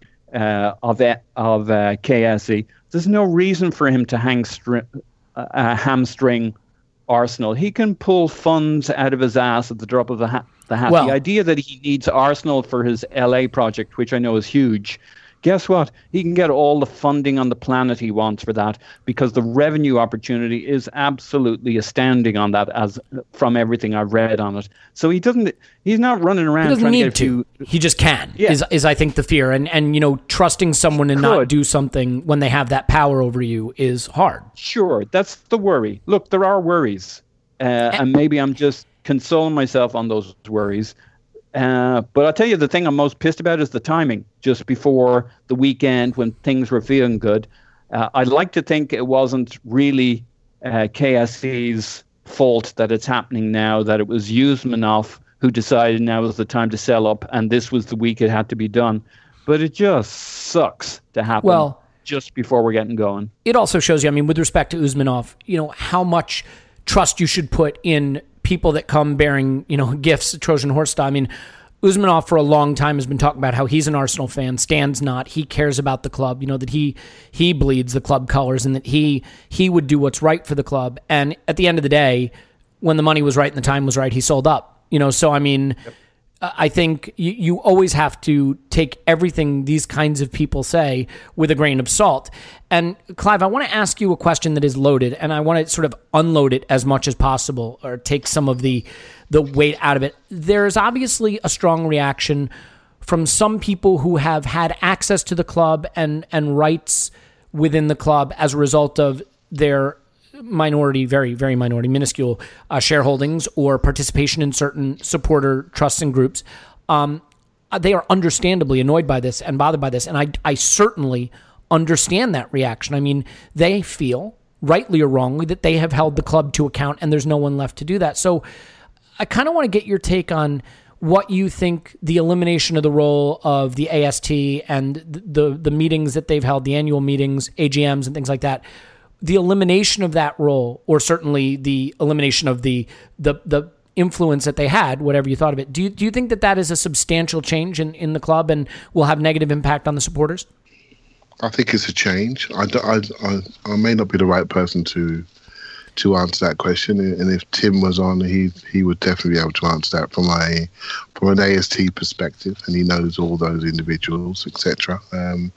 uh, of of uh, K S E, there's no reason for him to hang stri- uh, hamstring Arsenal. He can pull funds out of his ass at the drop of the hat. The, hat. Well, the idea that he needs Arsenal for his L A project, which I know is huge, guess what? He can get all the funding on the planet he wants for that, because the revenue opportunity is absolutely astounding on that, as from everything I've read on it. So he doesn't. He's not running around. he doesn't trying need to, get a few, to. He just can. Yeah. Is is I think the fear, and and you know trusting someone to not Could. do something when they have that power over you is hard. Sure, that's the worry. Look, there are worries, uh, and maybe I'm just consoling myself on those worries. Uh, but I'll tell you, the thing I'm most pissed about is the timing, just before the weekend when things were feeling good. Uh, I'd like to think it wasn't really uh, K S E's fault that it's happening now, that it was Usmanov who decided now was the time to sell up, and this was the week it had to be done. But it just sucks to happen Well, just before we're getting going. it also shows you, I mean, with respect to Usmanov, you know, how much trust you should put in people that come bearing, you know, gifts, Trojan horse style. I mean, Usmanov for a long time has been talking about how he's an Arsenal fan. Stan's not. He cares about the club, you know, that he he bleeds the club colors, and that he he would do what's right for the club. And at the end of the day, when the money was right and the time was right, he sold up. You know, so I mean, yep. I think you, you always have to take everything these kinds of people say with a grain of salt. And Clive, I want to ask you a question that is loaded, and I want to sort of unload it as much as possible, or take some of the the weight out of it. There's obviously a strong reaction from some people who have had access to the club and, and rights within the club as a result of their minority, very, very minority, minuscule uh, shareholdings or participation in certain supporter trusts and groups. Um, they are understandably annoyed by this and bothered by this. And I, I certainly understand that reaction. I mean, they feel, rightly or wrongly, that they have held the club to account and there's no one left to do that. So I kind of want to get your take on what you think the elimination of the role of the A S T and the the meetings that they've held, the annual meetings, A G Ms and things like that, the elimination of that role, or certainly the elimination of the the the influence that they had, whatever you thought of it. Do you, do you think that that is a substantial change in, in the club and will have negative impact on the supporters? I think it's a change. I, I, I, I may not be the right person to to answer that question, and if Tim was on, he he would definitely be able to answer that from a from an A S T perspective, and he knows all those individuals, et cetera. Um,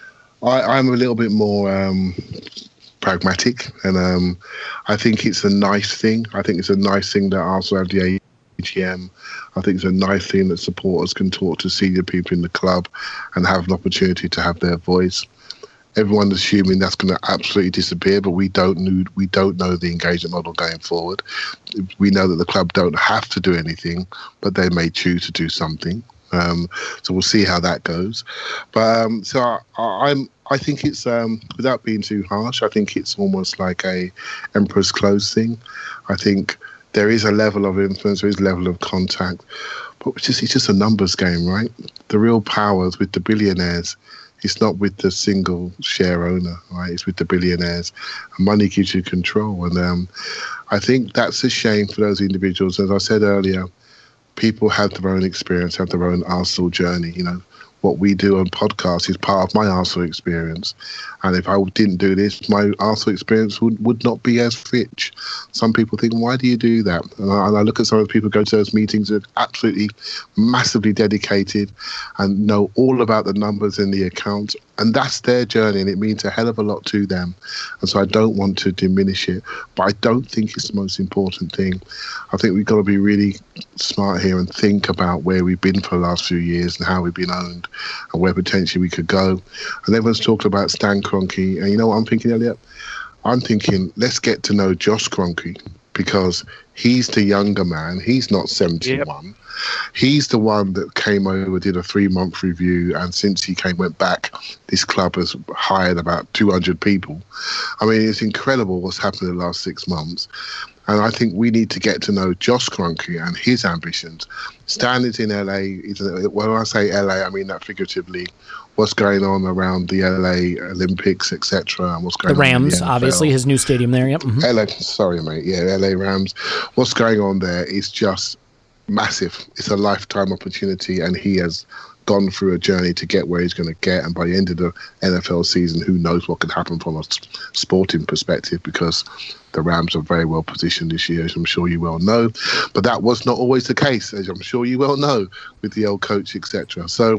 I, I'm a little bit more um, pragmatic, and um, I think it's a nice thing. I think it's a nice thing that Arsenal have the A G M. I think it's a nice thing that supporters can talk to senior people in the club and have an opportunity to have their voice. Everyone's assuming that's going to absolutely disappear, but we don't know, we don't know the engagement model going forward. We know that the club don't have to do anything, but they may choose to do something. Um, so we'll see how that goes. But um, so I, I'm, I think it's um, without being too harsh, I think it's almost like a Emperor's Clothes thing. I think there is a level of influence, there is a level of contact, but it's just, it's just a numbers game, right? The real power is with the billionaires. It's not with the single share owner, right? It's with the billionaires. And money gives you control. And um, I think that's a shame for those individuals. As I said earlier, people have their own experience, have their own Arsenal journey. You know, what we do on podcasts is part of my Arsenal experience. And if I didn't do this, my Arsenal experience would, would not be as rich. Some people think, why do you do that? And I, and I look at some of the people who go to those meetings who are absolutely massively dedicated and know all about the numbers in the account. And that's their journey, and it means a hell of a lot to them. And so I don't want to diminish it, but I don't think it's the most important thing. I think we've got to be really smart here and think about where we've been for the last few years and how we've been owned and where potentially we could go. And everyone's talking about Stan Kroenke, and you know what I'm thinking, Elliot? I'm thinking, let's get to know Josh Kroenke, because he's the younger man. He's not seventy-one. Yep. He's the one that came over, did a three-month review, and since he came, went back, this club has hired about two hundred people. I mean, it's incredible what's happened in the last six months. And I think we need to get to know Josh Kroenke and his ambitions. Stan is in L A. When I say L A, I mean that figuratively. What's going on around the L A Olympics, et cetera, and what's going the Rams, on with the obviously, his new stadium there. Yep. Mm-hmm. L A, sorry, mate. Yeah, L A Rams. What's going on there is just massive. It's a lifetime opportunity, and he has gone through a journey to get where he's going to get. And by the end of the N F L season, who knows what could happen from a sporting perspective, because the Rams are very well positioned this year, as I'm sure you well know. But that was not always the case, as I'm sure you well know, with the old coach, et cetera. So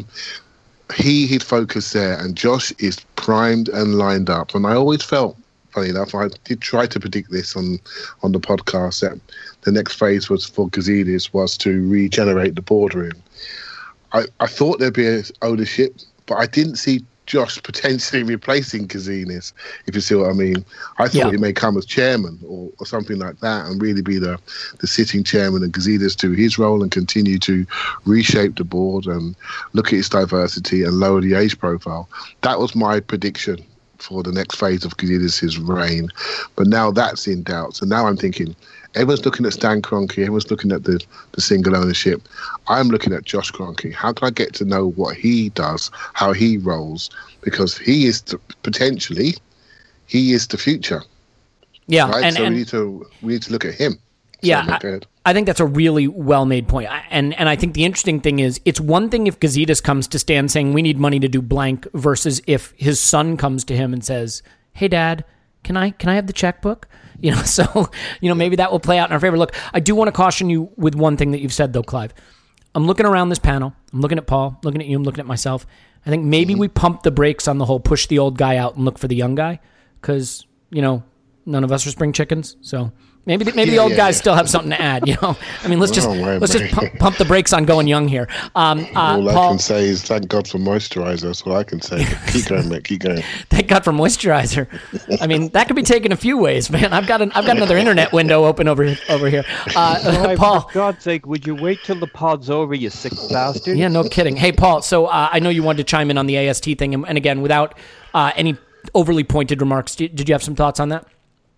he he'd focused there, and Josh is primed and lined up. And I always felt, funny enough, I did try to predict this on, on the podcast, that the next phase was for Gazidis was to regenerate the boardroom. I, I thought there'd be a ownership, but I didn't see Josh potentially replacing Gazidis, if you see what I mean. I thought yeah. he may come as chairman or, or something like that and really be the, the sitting chairman, and Gazidis do his role and continue to reshape the board and look at its diversity and lower the age profile. That was my prediction for the next phase of Gazidis' reign. But now that's in doubt. So now I'm thinking, everyone's looking at Stan Kroenke, everyone's looking at the, the single ownership. I'm looking at Josh Kroenke. How can I get to know what he does, how he rolls? Because he is the, potentially, he is the future. Yeah, right? and, so and we need to we need to look at him. Yeah, so I, I think that's a really well-made point. And and I think the interesting thing is, it's one thing if Gazidis comes to Stan saying, we need money to do blank, versus if his son comes to him and says, hey, Dad, can I can I have the checkbook? You know, so, you know, maybe that will play out in our favor. Look, I do want to caution you with one thing that you've said, though, Clive. I'm looking around this panel. I'm looking at Paul, looking at you, I'm looking at myself. I think maybe mm-hmm. we pump the brakes on the whole push the old guy out and look for the young guy, because, you know, none of us are spring chickens. So Maybe the, maybe Yeah, the old yeah, guys yeah. still have something to add. You know, I mean, let's just Oh, right, let's just right. pump, pump the brakes on going young here. Um, uh, All I Paul, can say is thank God for moisturizer. That's all I can say. Keep going, mate. Keep going. thank God for moisturizer. I mean, that could be taken a few ways, man. I've got an, I've got another internet window open over over here. Uh, Clive, Paul. for God's sake, would you wait till the pod's over, you sick bastard? Yeah, no kidding. Hey, Paul. So uh, I know you wanted to chime in on the A S T thing, and, and again, without uh, any overly pointed remarks, did, did you have some thoughts on that?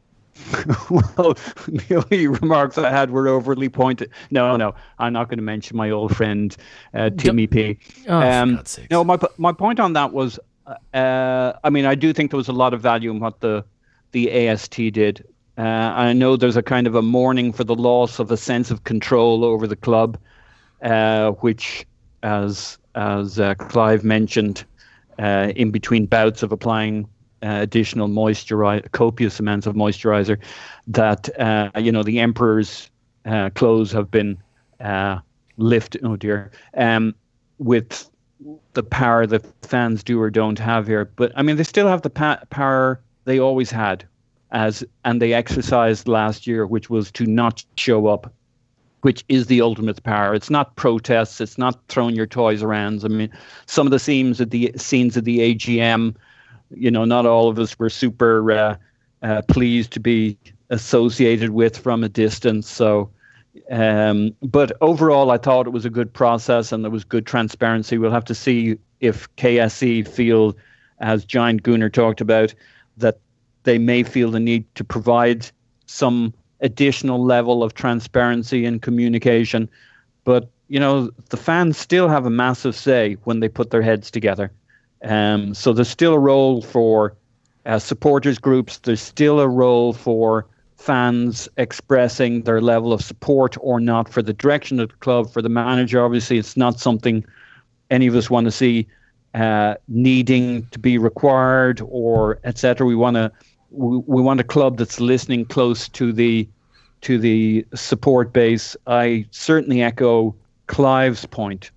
Well, the only remarks I had were overly pointed. No, no, I'm not going to mention my old friend uh, Timmy P. Oh, for God's sakes. No, my my point on that was, uh, I mean, I do think there was a lot of value in what the the A S T did. Uh, I know there's a kind of a mourning for the loss of a sense of control over the club, uh, which, as as uh, Clive mentioned, uh, in between bouts of applying Uh, additional moisturizer, copious amounts of moisturizer, that uh, you know the emperor's uh, clothes have been uh, lifted. Oh dear, um, with the power that fans do or don't have here. But I mean, they still have the pa- power they always had, as and they exercised last year, which was to not show up, which is the ultimate power. It's not protests. It's not throwing your toys around. I mean, some of the scenes at the scenes at the A G M. You know, not all of us were super uh, uh, pleased to be associated with from a distance. So, um, but overall, I thought it was a good process and there was good transparency. We'll have to see if K S E feel, as Giant Gunner talked about, that they may feel the need to provide some additional level of transparency and communication. But, you know, the fans still have a massive say when they put their heads together. Um, so there's still a role for uh, supporters groups. There's still a role for fans expressing their level of support or not for the direction of the club, for the manager. Obviously, it's not something any of us want to see uh, needing to be required or et cetera. We want to we, we want a club that's listening close to the to the support base. I certainly echo Clive's point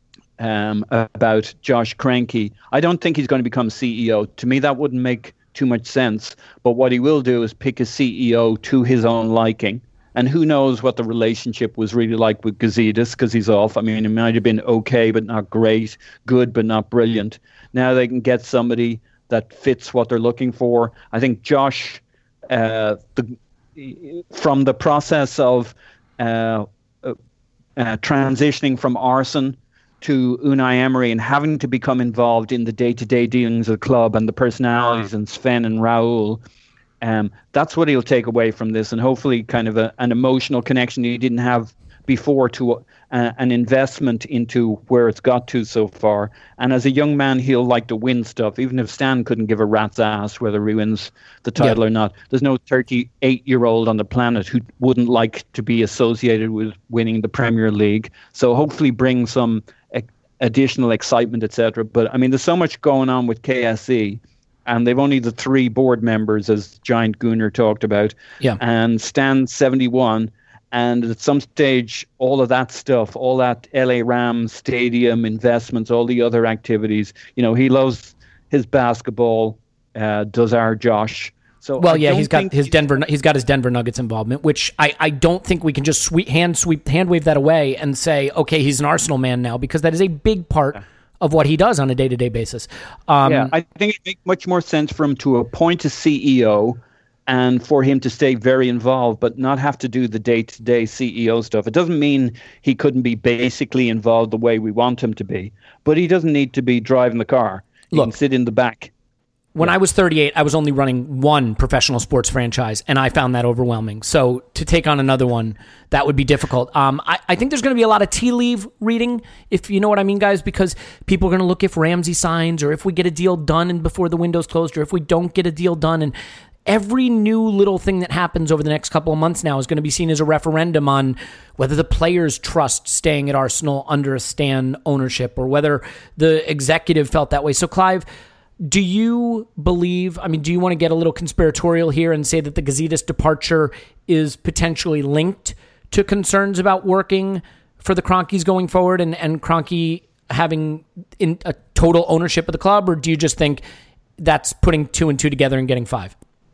Um, about Josh Kroenke. I don't think he's going to become C E O. To me, that wouldn't make too much sense. But what he will do is pick a C E O to his own liking. And who knows what the relationship was really like with Gazidis, because he's off. I mean, it might have been okay, but not great. Good, but not brilliant. Now they can get somebody that fits what they're looking for. I think Josh, uh, the, from the process of uh, uh, uh, transitioning from Arsenal to Unai Emery and having to become involved in the day-to-day dealings of the club and the personalities and Sven and Raul, um, that's what he'll take away from this, and hopefully kind of a, an emotional connection he didn't have before to uh, an investment into where it's got to so far. And as a young man, he'll like to win stuff, even if Stan couldn't give a rat's ass whether he wins the title yeah. or not. There's no thirty-eight-year-old on the planet who wouldn't like to be associated with winning the Premier League. So hopefully bring some additional excitement, et cetera. But I mean, there's so much going on with K S E, and they've only the three board members, as Giant Gunner talked about, yeah. and Stan seventy-one. And at some stage, all of that stuff, all that L A Rams stadium investments, all the other activities, you know, he loves his basketball, uh, does our Josh. So well, I yeah, he's got his he's Denver. He's got his Denver Nuggets involvement, which I, I don't think we can just sweep, hand sweep hand wave that away and say, okay, he's an Arsenal man now, because that is a big part of what he does on a day to day basis. Um, yeah, I think it makes much more sense for him to appoint a C E O and for him to stay very involved, but not have to do the day to day C E O stuff. It doesn't mean he couldn't be basically involved the way we want him to be, but he doesn't need to be driving the car. He Look, can sit in the back. When yeah. I was thirty-eight, I was only running one professional sports franchise, and I found that overwhelming. So to take on another one, that would be difficult. Um, I, I think there's going to be a lot of tea leaf reading, if you know what I mean, guys, because people are going to look if Ramsey signs, or if we get a deal done and before the window's closed, or if we don't get a deal done. And every new little thing that happens over the next couple of months now is going to be seen as a referendum on whether the players trust staying at Arsenal under a Stan ownership, or whether the executive felt that way. So, Clive, do you believe, I mean, do you want to get a little conspiratorial here and say that the Gazidis departure is potentially linked to concerns about working for the Kroenkes going forward, and, and Kroenke having in a total ownership of the club? Or do you just think that's putting two and two together and getting five?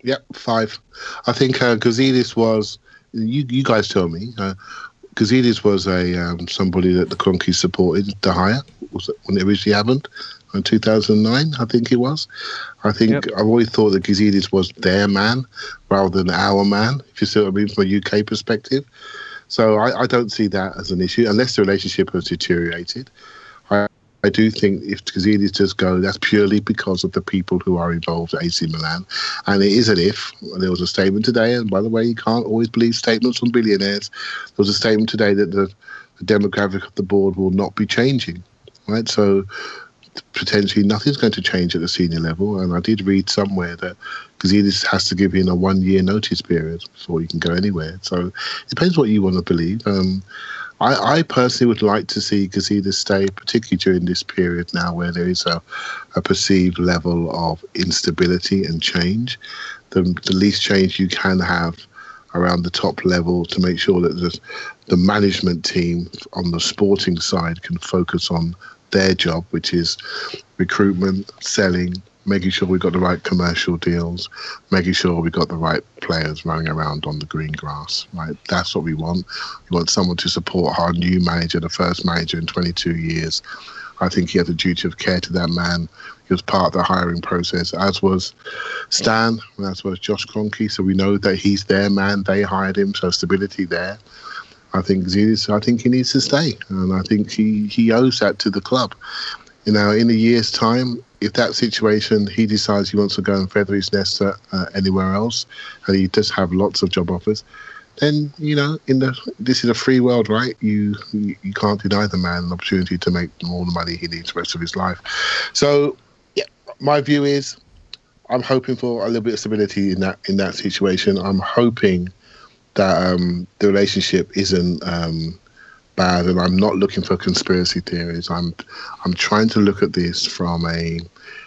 Yep, five. I think uh, Gazidis was, you you guys tell me, uh, Gazidis was a um, somebody that the Kroenkes supported to hire was it, when it originally happened in two thousand nine, I think it was. I think yep. I've always thought that Gazidis was their man rather than our man, if you see what I mean, from a U K perspective. So I, I don't see that as an issue, unless the relationship has deteriorated. I, I do think if Gazidis does go, that's purely because of the people who are involved at A C Milan. And it is an if. There was a statement today, and by the way, you can't always believe statements from billionaires. There was a statement today that the, the demographic of the board will not be changing, right? So potentially nothing's going to change at the senior level. And I did read somewhere that Gazidis has to give in a one-year notice period before you can go anywhere. So it depends what you want to believe. Um, I, I personally would like to see Gazidis stay, particularly during this period now where there is a, a perceived level of instability and change. The, the least change you can have around the top level to make sure that the, the management team on the sporting side can focus on their job, which is recruitment, selling, making sure we've got the right commercial deals, making sure we've got the right players running around on the green grass, right? That's what we want. We want someone to support our new manager, the first manager in twenty-two years. I think he has a duty of care to that man. He was part of the hiring process, as was Stan, and as was Josh Kroenke. So we know that he's their man. They hired him, so stability there. I think Gazidis, I think he needs to stay, and I think he, he owes that to the club. You know, in a year's time, if that situation, he decides he wants to go and feather his nest uh, anywhere else, and he does have lots of job offers, then, you know, in the this is a free world, right? You you, you can't deny the man an opportunity to make all the money he needs the rest of his life. So, yeah, my view is I'm hoping for a little bit of stability in that in that situation. I'm hoping that um, the relationship isn't um, bad, and I'm not looking for conspiracy theories. I'm I'm trying to look at this from a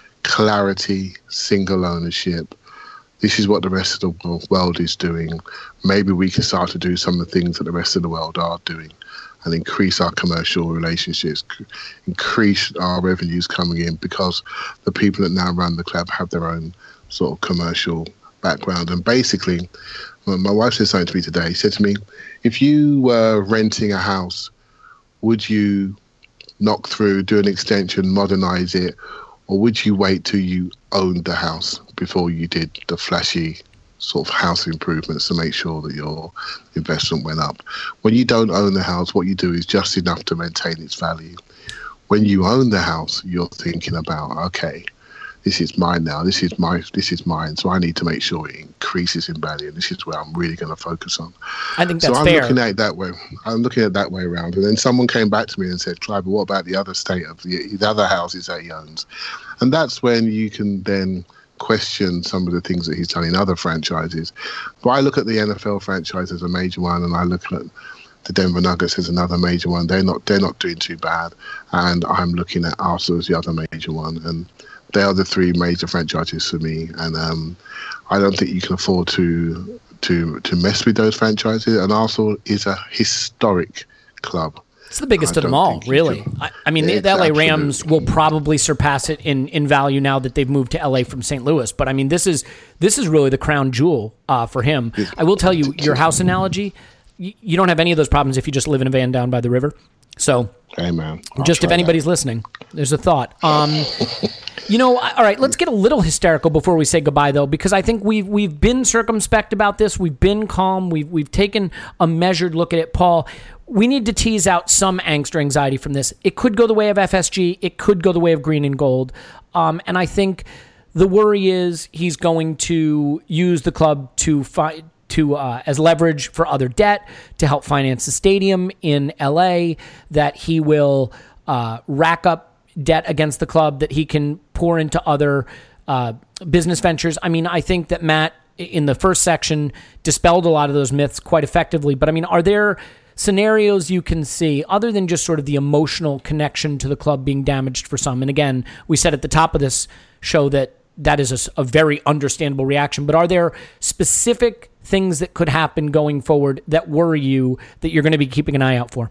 clarity, single ownership. This is what the rest of the world is doing. Maybe we can start to do some of the things that the rest of the world are doing and increase our commercial relationships, increase our revenues coming in, because the people that now run the club have their own sort of commercial background. And basically, my wife said something to me today. She said to me, if you were renting a house, would you knock through, do an extension, modernise it, or would you wait till you owned the house before you did the flashy sort of house improvements to make sure that your investment went up? When you don't own the house, what you do is just enough to maintain its value. When you own the house, you're thinking about, okay, this is mine now. This is my. This is mine. So I need to make sure it increases in value. And this is where I'm really going to focus on. I think that's so I'm fair. looking at it that way. I'm looking at it that way around. And then someone came back to me and said, "Clive, but what about the other state of the, the other houses that he owns?" And that's when you can then question some of the things that he's done in other franchises. But I look at the N F L franchise as a major one, and I look at the Denver Nuggets as another major one. They're not. They're not doing too bad. And I'm looking at Arsenal as the other major one. And they are the three major franchises for me, and um, I don't think you can afford to to to mess with those franchises. And Arsenal is a historic club. It's the biggest of them all, really. I, I mean, yeah, the L A absolutely. Rams will probably surpass it in, in value now that they've moved to L A from Saint Louis. But I mean, this is this is really the crown jewel uh, for him. It's I will tell you, your house analogy, you, you don't have any of those problems if you just live in a van down by the river. So, hey man, just if anybody's that. listening, there's a thought. Um, You know, all right, let's get a little hysterical before we say goodbye, though, because I think we've we've been circumspect about this. We've been calm. We've we've taken a measured look at it. Paul, we need to tease out some angst or anxiety from this. It could go the way of F S G. It could go the way of green and gold. Um, and I think the worry is he's going to use the club to fight. to uh, as leverage for other debt to help finance the stadium in L A, that he will uh, rack up debt against the club that he can pour into other uh, business ventures. I mean, I think that Matt, in the first section, dispelled a lot of those myths quite effectively. But I mean, are there scenarios you can see, other than just sort of the emotional connection to the club being damaged for some? And again, we said at the top of this show that that is a, a very understandable reaction. But are there specific things that could happen going forward that worry you, that you're going to be keeping an eye out for?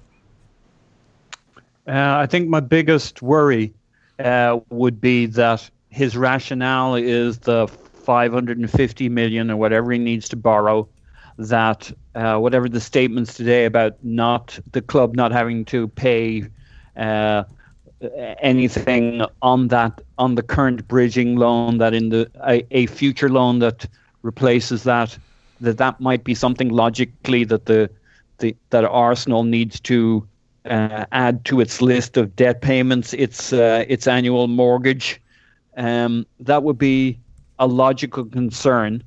Uh, I think my biggest worry uh, would be that his rationale is the five hundred fifty million or whatever he needs to borrow, that uh, whatever the statements today about not the club not having to pay uh, anything on that on the current bridging loan, that in the a, a future loan that replaces that, that that might be something logically that the the that Arsenal needs to uh, add to its list of debt payments, its uh, its annual mortgage. Um, that would be a logical concern.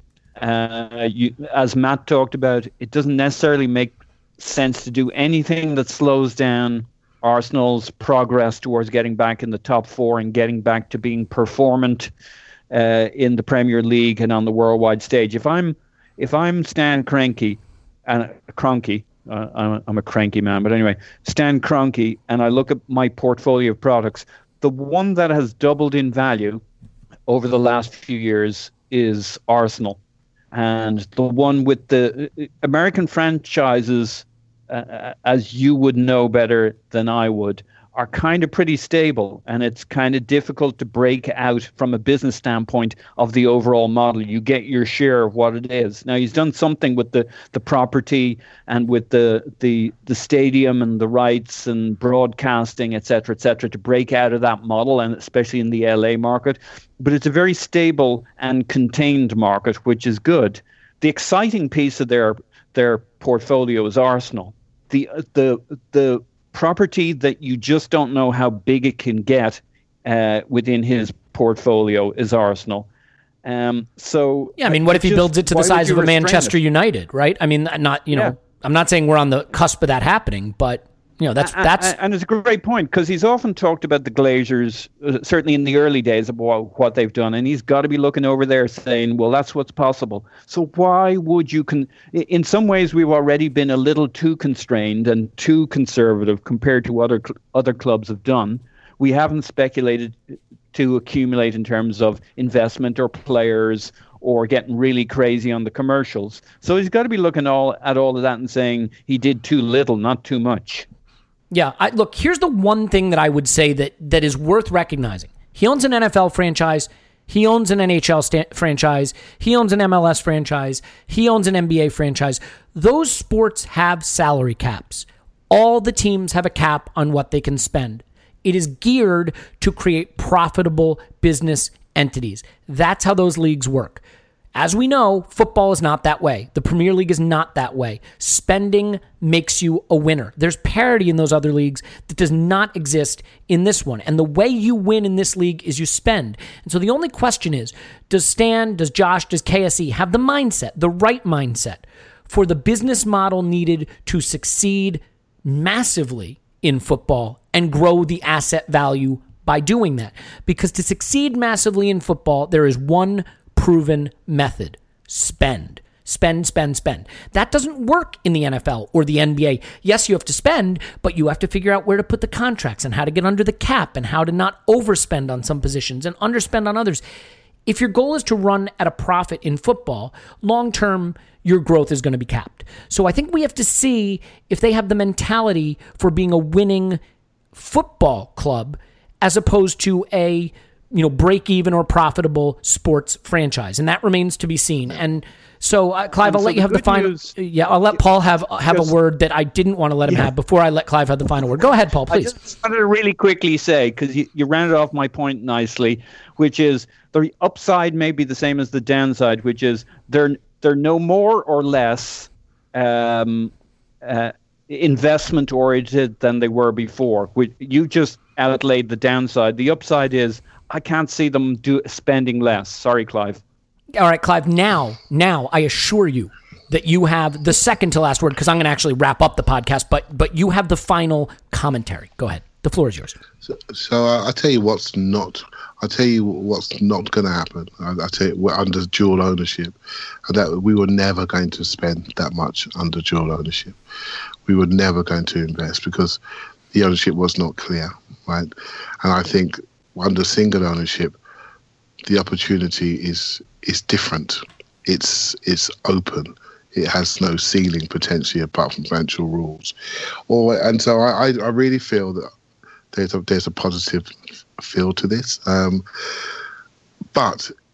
Uh, you, as Matt talked about, it doesn't necessarily make sense to do anything that slows down Arsenal's progress towards getting back in the top four and getting back to being performant uh, in the Premier League and on the worldwide stage. If I'm if I'm Stan Kroenke, and uh, Kroenke, uh, I'm, a, I'm a cranky man, but anyway, Stan Kroenke, and I look at my portfolio of products, the one that has doubled in value over the last few years is Arsenal. And the one with the American franchises, uh, as you would know better than I would, are kind of pretty stable. And it's kind of difficult to break out from a business standpoint of the overall model. You get your share of what it is. Now, he's done something with the, the property and with the, the the stadium and the rights and broadcasting, et cetera, et cetera, to break out of that model, and especially in the L A market. But it's a very stable and contained market, which is good. The exciting piece of their their portfolio is Arsenal. The the the property that you just don't know how big it can get uh, within his portfolio is Arsenal. Um, so yeah, I mean, what if he just, builds it to the size of a Manchester it? United, right? I mean, not you know, yeah. I'm not saying we're on the cusp of that happening, but you know, that's that's and, and it's a great point, because he's often talked about the Glazers, uh, certainly in the early days, about what they've done, and he's got to be looking over there saying, well, that's what's possible. So why would you con- in some ways we've already been a little too constrained and too conservative compared to what other cl- other clubs have done. We haven't speculated to accumulate in terms of investment or players or getting really crazy on the commercials. So he's got to be looking all at all of that and saying he did too little, not too much. Yeah, I, look, here's the one thing that I would say that, that is worth recognizing. He owns an N F L franchise. He owns an N H L sta- franchise. He owns an M L S franchise. He owns an N B A franchise. Those sports have salary caps. All the teams have a cap on what they can spend. It is geared to create profitable business entities. That's how those leagues work. As we know, football is not that way. The Premier League is not that way. Spending makes you a winner. There's parity in those other leagues that does not exist in this one. And the way you win in this league is you spend. And so the only question is, does Stan, does Josh, does K S E have the mindset, the right mindset for the business model needed to succeed massively in football and grow the asset value by doing that? Because to succeed massively in football, there is one proven method: spend. Spend, spend, spend. That doesn't work in the N F L or the N B A. Yes, you have to spend, but you have to figure out where to put the contracts and how to get under the cap and how to not overspend on some positions and underspend on others. If your goal is to run at a profit in football, long-term, your growth is going to be capped. So I think we have to see if they have the mentality for being a winning football club as opposed to a you know, break even or profitable sports franchise. And that remains to be seen. And so, uh, Clive, and I'll so let you have the final. News, yeah, I'll let Paul have have yes. a word that I didn't want to let him yeah. have before I let Clive have the final word. Go ahead, Paul, please. I just wanted to really quickly say, because you, you rounded off my point nicely, which is the upside may be the same as the downside, which is they're, they're no more or less um, uh, investment oriented than they were before. Which you just outlaid the downside. The upside is I can't see them do spending less. Sorry, Clive. All right, Clive, now, now I assure you that you have the second to last word, because I'm going to actually wrap up the podcast, but but you have the final commentary. Go ahead. The floor is yours. So, so uh, I'll tell you what's not, I'll tell you what's not going to happen. I, I'll tell you, we're under dual ownership, and that we were never going to spend that much under dual ownership. We were never going to invest because the ownership was not clear, right? And I think under single ownership, the opportunity is is different. It's it's open. It has no ceiling potentially apart from financial rules. Or and so I, I really feel that there's a there's a positive feel to this. Um, but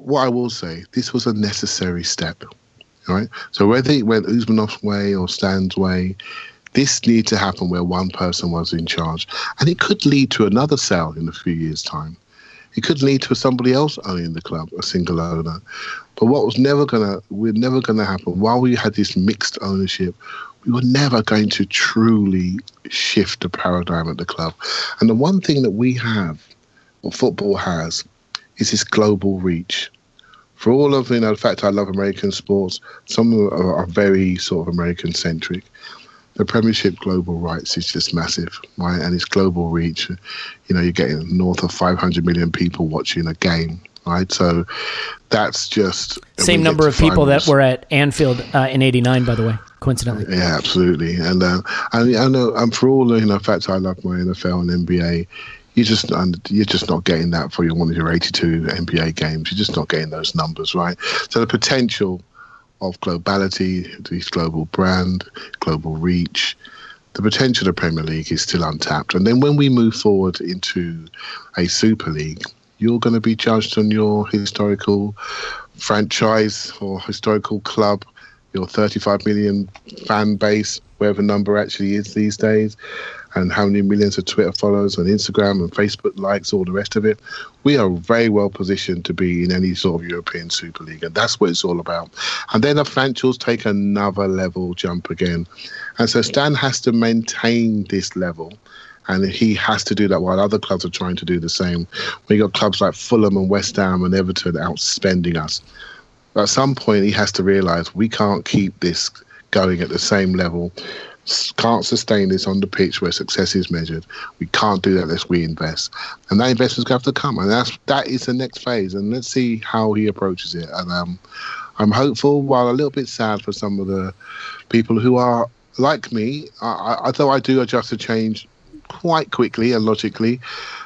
what I will say, this was a necessary step, right? So whether it went Usmanov's way or Stan's way, this needed to happen where one person was in charge. And it could lead to another sale in a few years' time. It could lead to somebody else owning the club, a single owner. But what was never gonna, we're never gonna happen, while we had this mixed ownership, we were never going to truly shift the paradigm at the club. And the one thing that we have, or football has, is this global reach. For all of, you know, the fact I love American sports, some are, are very sort of American-centric. The Premiership global rights is just massive, right? And it's global reach. You know, you're getting north of five hundred million people watching a game, right? So that's just... Same number of people that were at Anfield uh, in eighty-nine, by the way, coincidentally. Yeah, absolutely. And uh, and I know, and for all the, you know, fact I love my N F L and N B A, you just you're just not getting that for your one of your eighty-two N B A games. You're just not getting those numbers, right? So the potential of globality, this global brand, global reach, the potential of the Premier League is still untapped. And then when we move forward into a Super League, you're going to be judged on your historical franchise or historical club, your thirty-five million fan base, whatever number actually is these days, and how many millions of Twitter followers and Instagram and Facebook likes, all the rest of it. We are very well positioned to be in any sort of European Super League, and that's what it's all about. And then the financials take another level jump again. And so Stan has to maintain this level, and he has to do that while other clubs are trying to do the same. We got clubs like Fulham and West Ham and Everton outspending us. At some point, he has to realise we can't keep this going at the same level, can't sustain this on the pitch where success is measured. We can't do that unless we invest. And that investment's going to have to come. And that's, that is the next phase. And let's see how he approaches it. And um, I'm hopeful, while a little bit sad for some of the people who are like me. I, I, though I do adjust to change quite quickly and logically,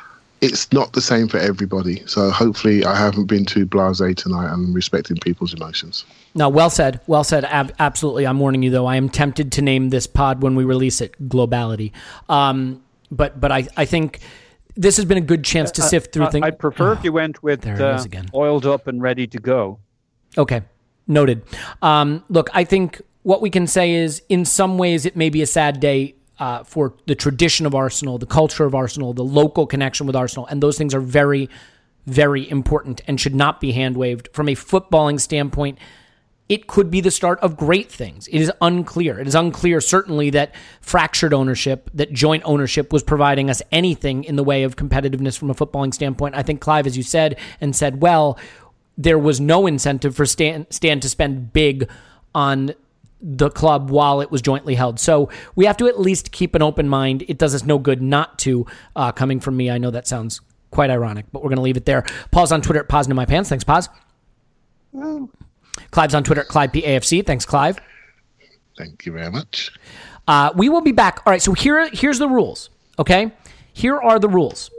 it's not the same for everybody. So hopefully I haven't been too blasé tonight and respecting people's emotions. No, well said. Well said. Ab- absolutely. I'm warning you, though. I am tempted to name this pod when we release it Globality. Um, but but I, I think this has been a good chance to sift through uh, things. I'd prefer oh, if you went with uh, oiled up and ready to go. Okay. Noted. Um, look, I think what we can say is in some ways it may be a sad day Uh, for the tradition of Arsenal, the culture of Arsenal, the local connection with Arsenal. And those things are very, very important and should not be hand-waved. From a footballing standpoint, it could be the start of great things. It is unclear. It is unclear, certainly, that fractured ownership, that joint ownership was providing us anything in the way of competitiveness from a footballing standpoint. I think, Clive, as you said, and said well, there was no incentive for Stan, Stan to spend big on the club while it was jointly held. So we have to at least keep an open mind. It does us no good not to, uh, coming from me. I know that sounds quite ironic, but we're going to leave it there. Paul's on Twitter at Paz in my pants. Thanks, Paz. Oh. Clive's on Twitter at Clive P A F C. Thanks, Clive. Thank you very much. Uh, we will be back. All right, so here, here's the rules, okay? Here are the rules.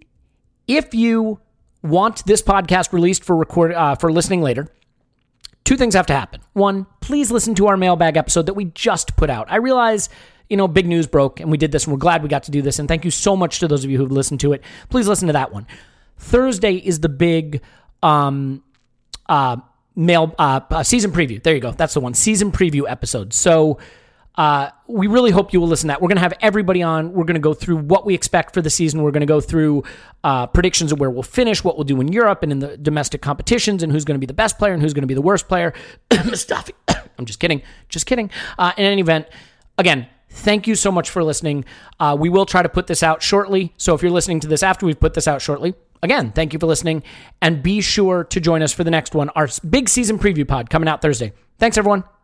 If you want this podcast released for record uh, for listening later, two things have to happen. One, please listen to our mailbag episode that we just put out. I realize, you know, big news broke and we did this and we're glad we got to do this. And thank you so much to those of you who've listened to it. Please listen to that one. Thursday is the big um, uh, mail uh, uh, season preview. There you go. That's the one. Season preview episode. So uh, we really hope you will listen to that. We're going to have everybody on. We're going to go through what we expect for the season. We're going to go through uh, predictions of where we'll finish, what we'll do in Europe and in the domestic competitions, and who's going to be the best player and who's going to be the worst player. Mustafi. I'm just kidding. Just kidding. Uh, in any event, again, thank you so much for listening. Uh, we will try to put this out shortly. So if you're listening to this after we've put this out shortly, again, thank you for listening. And be sure to join us for the next one, our big season preview pod coming out Thursday. Thanks, everyone.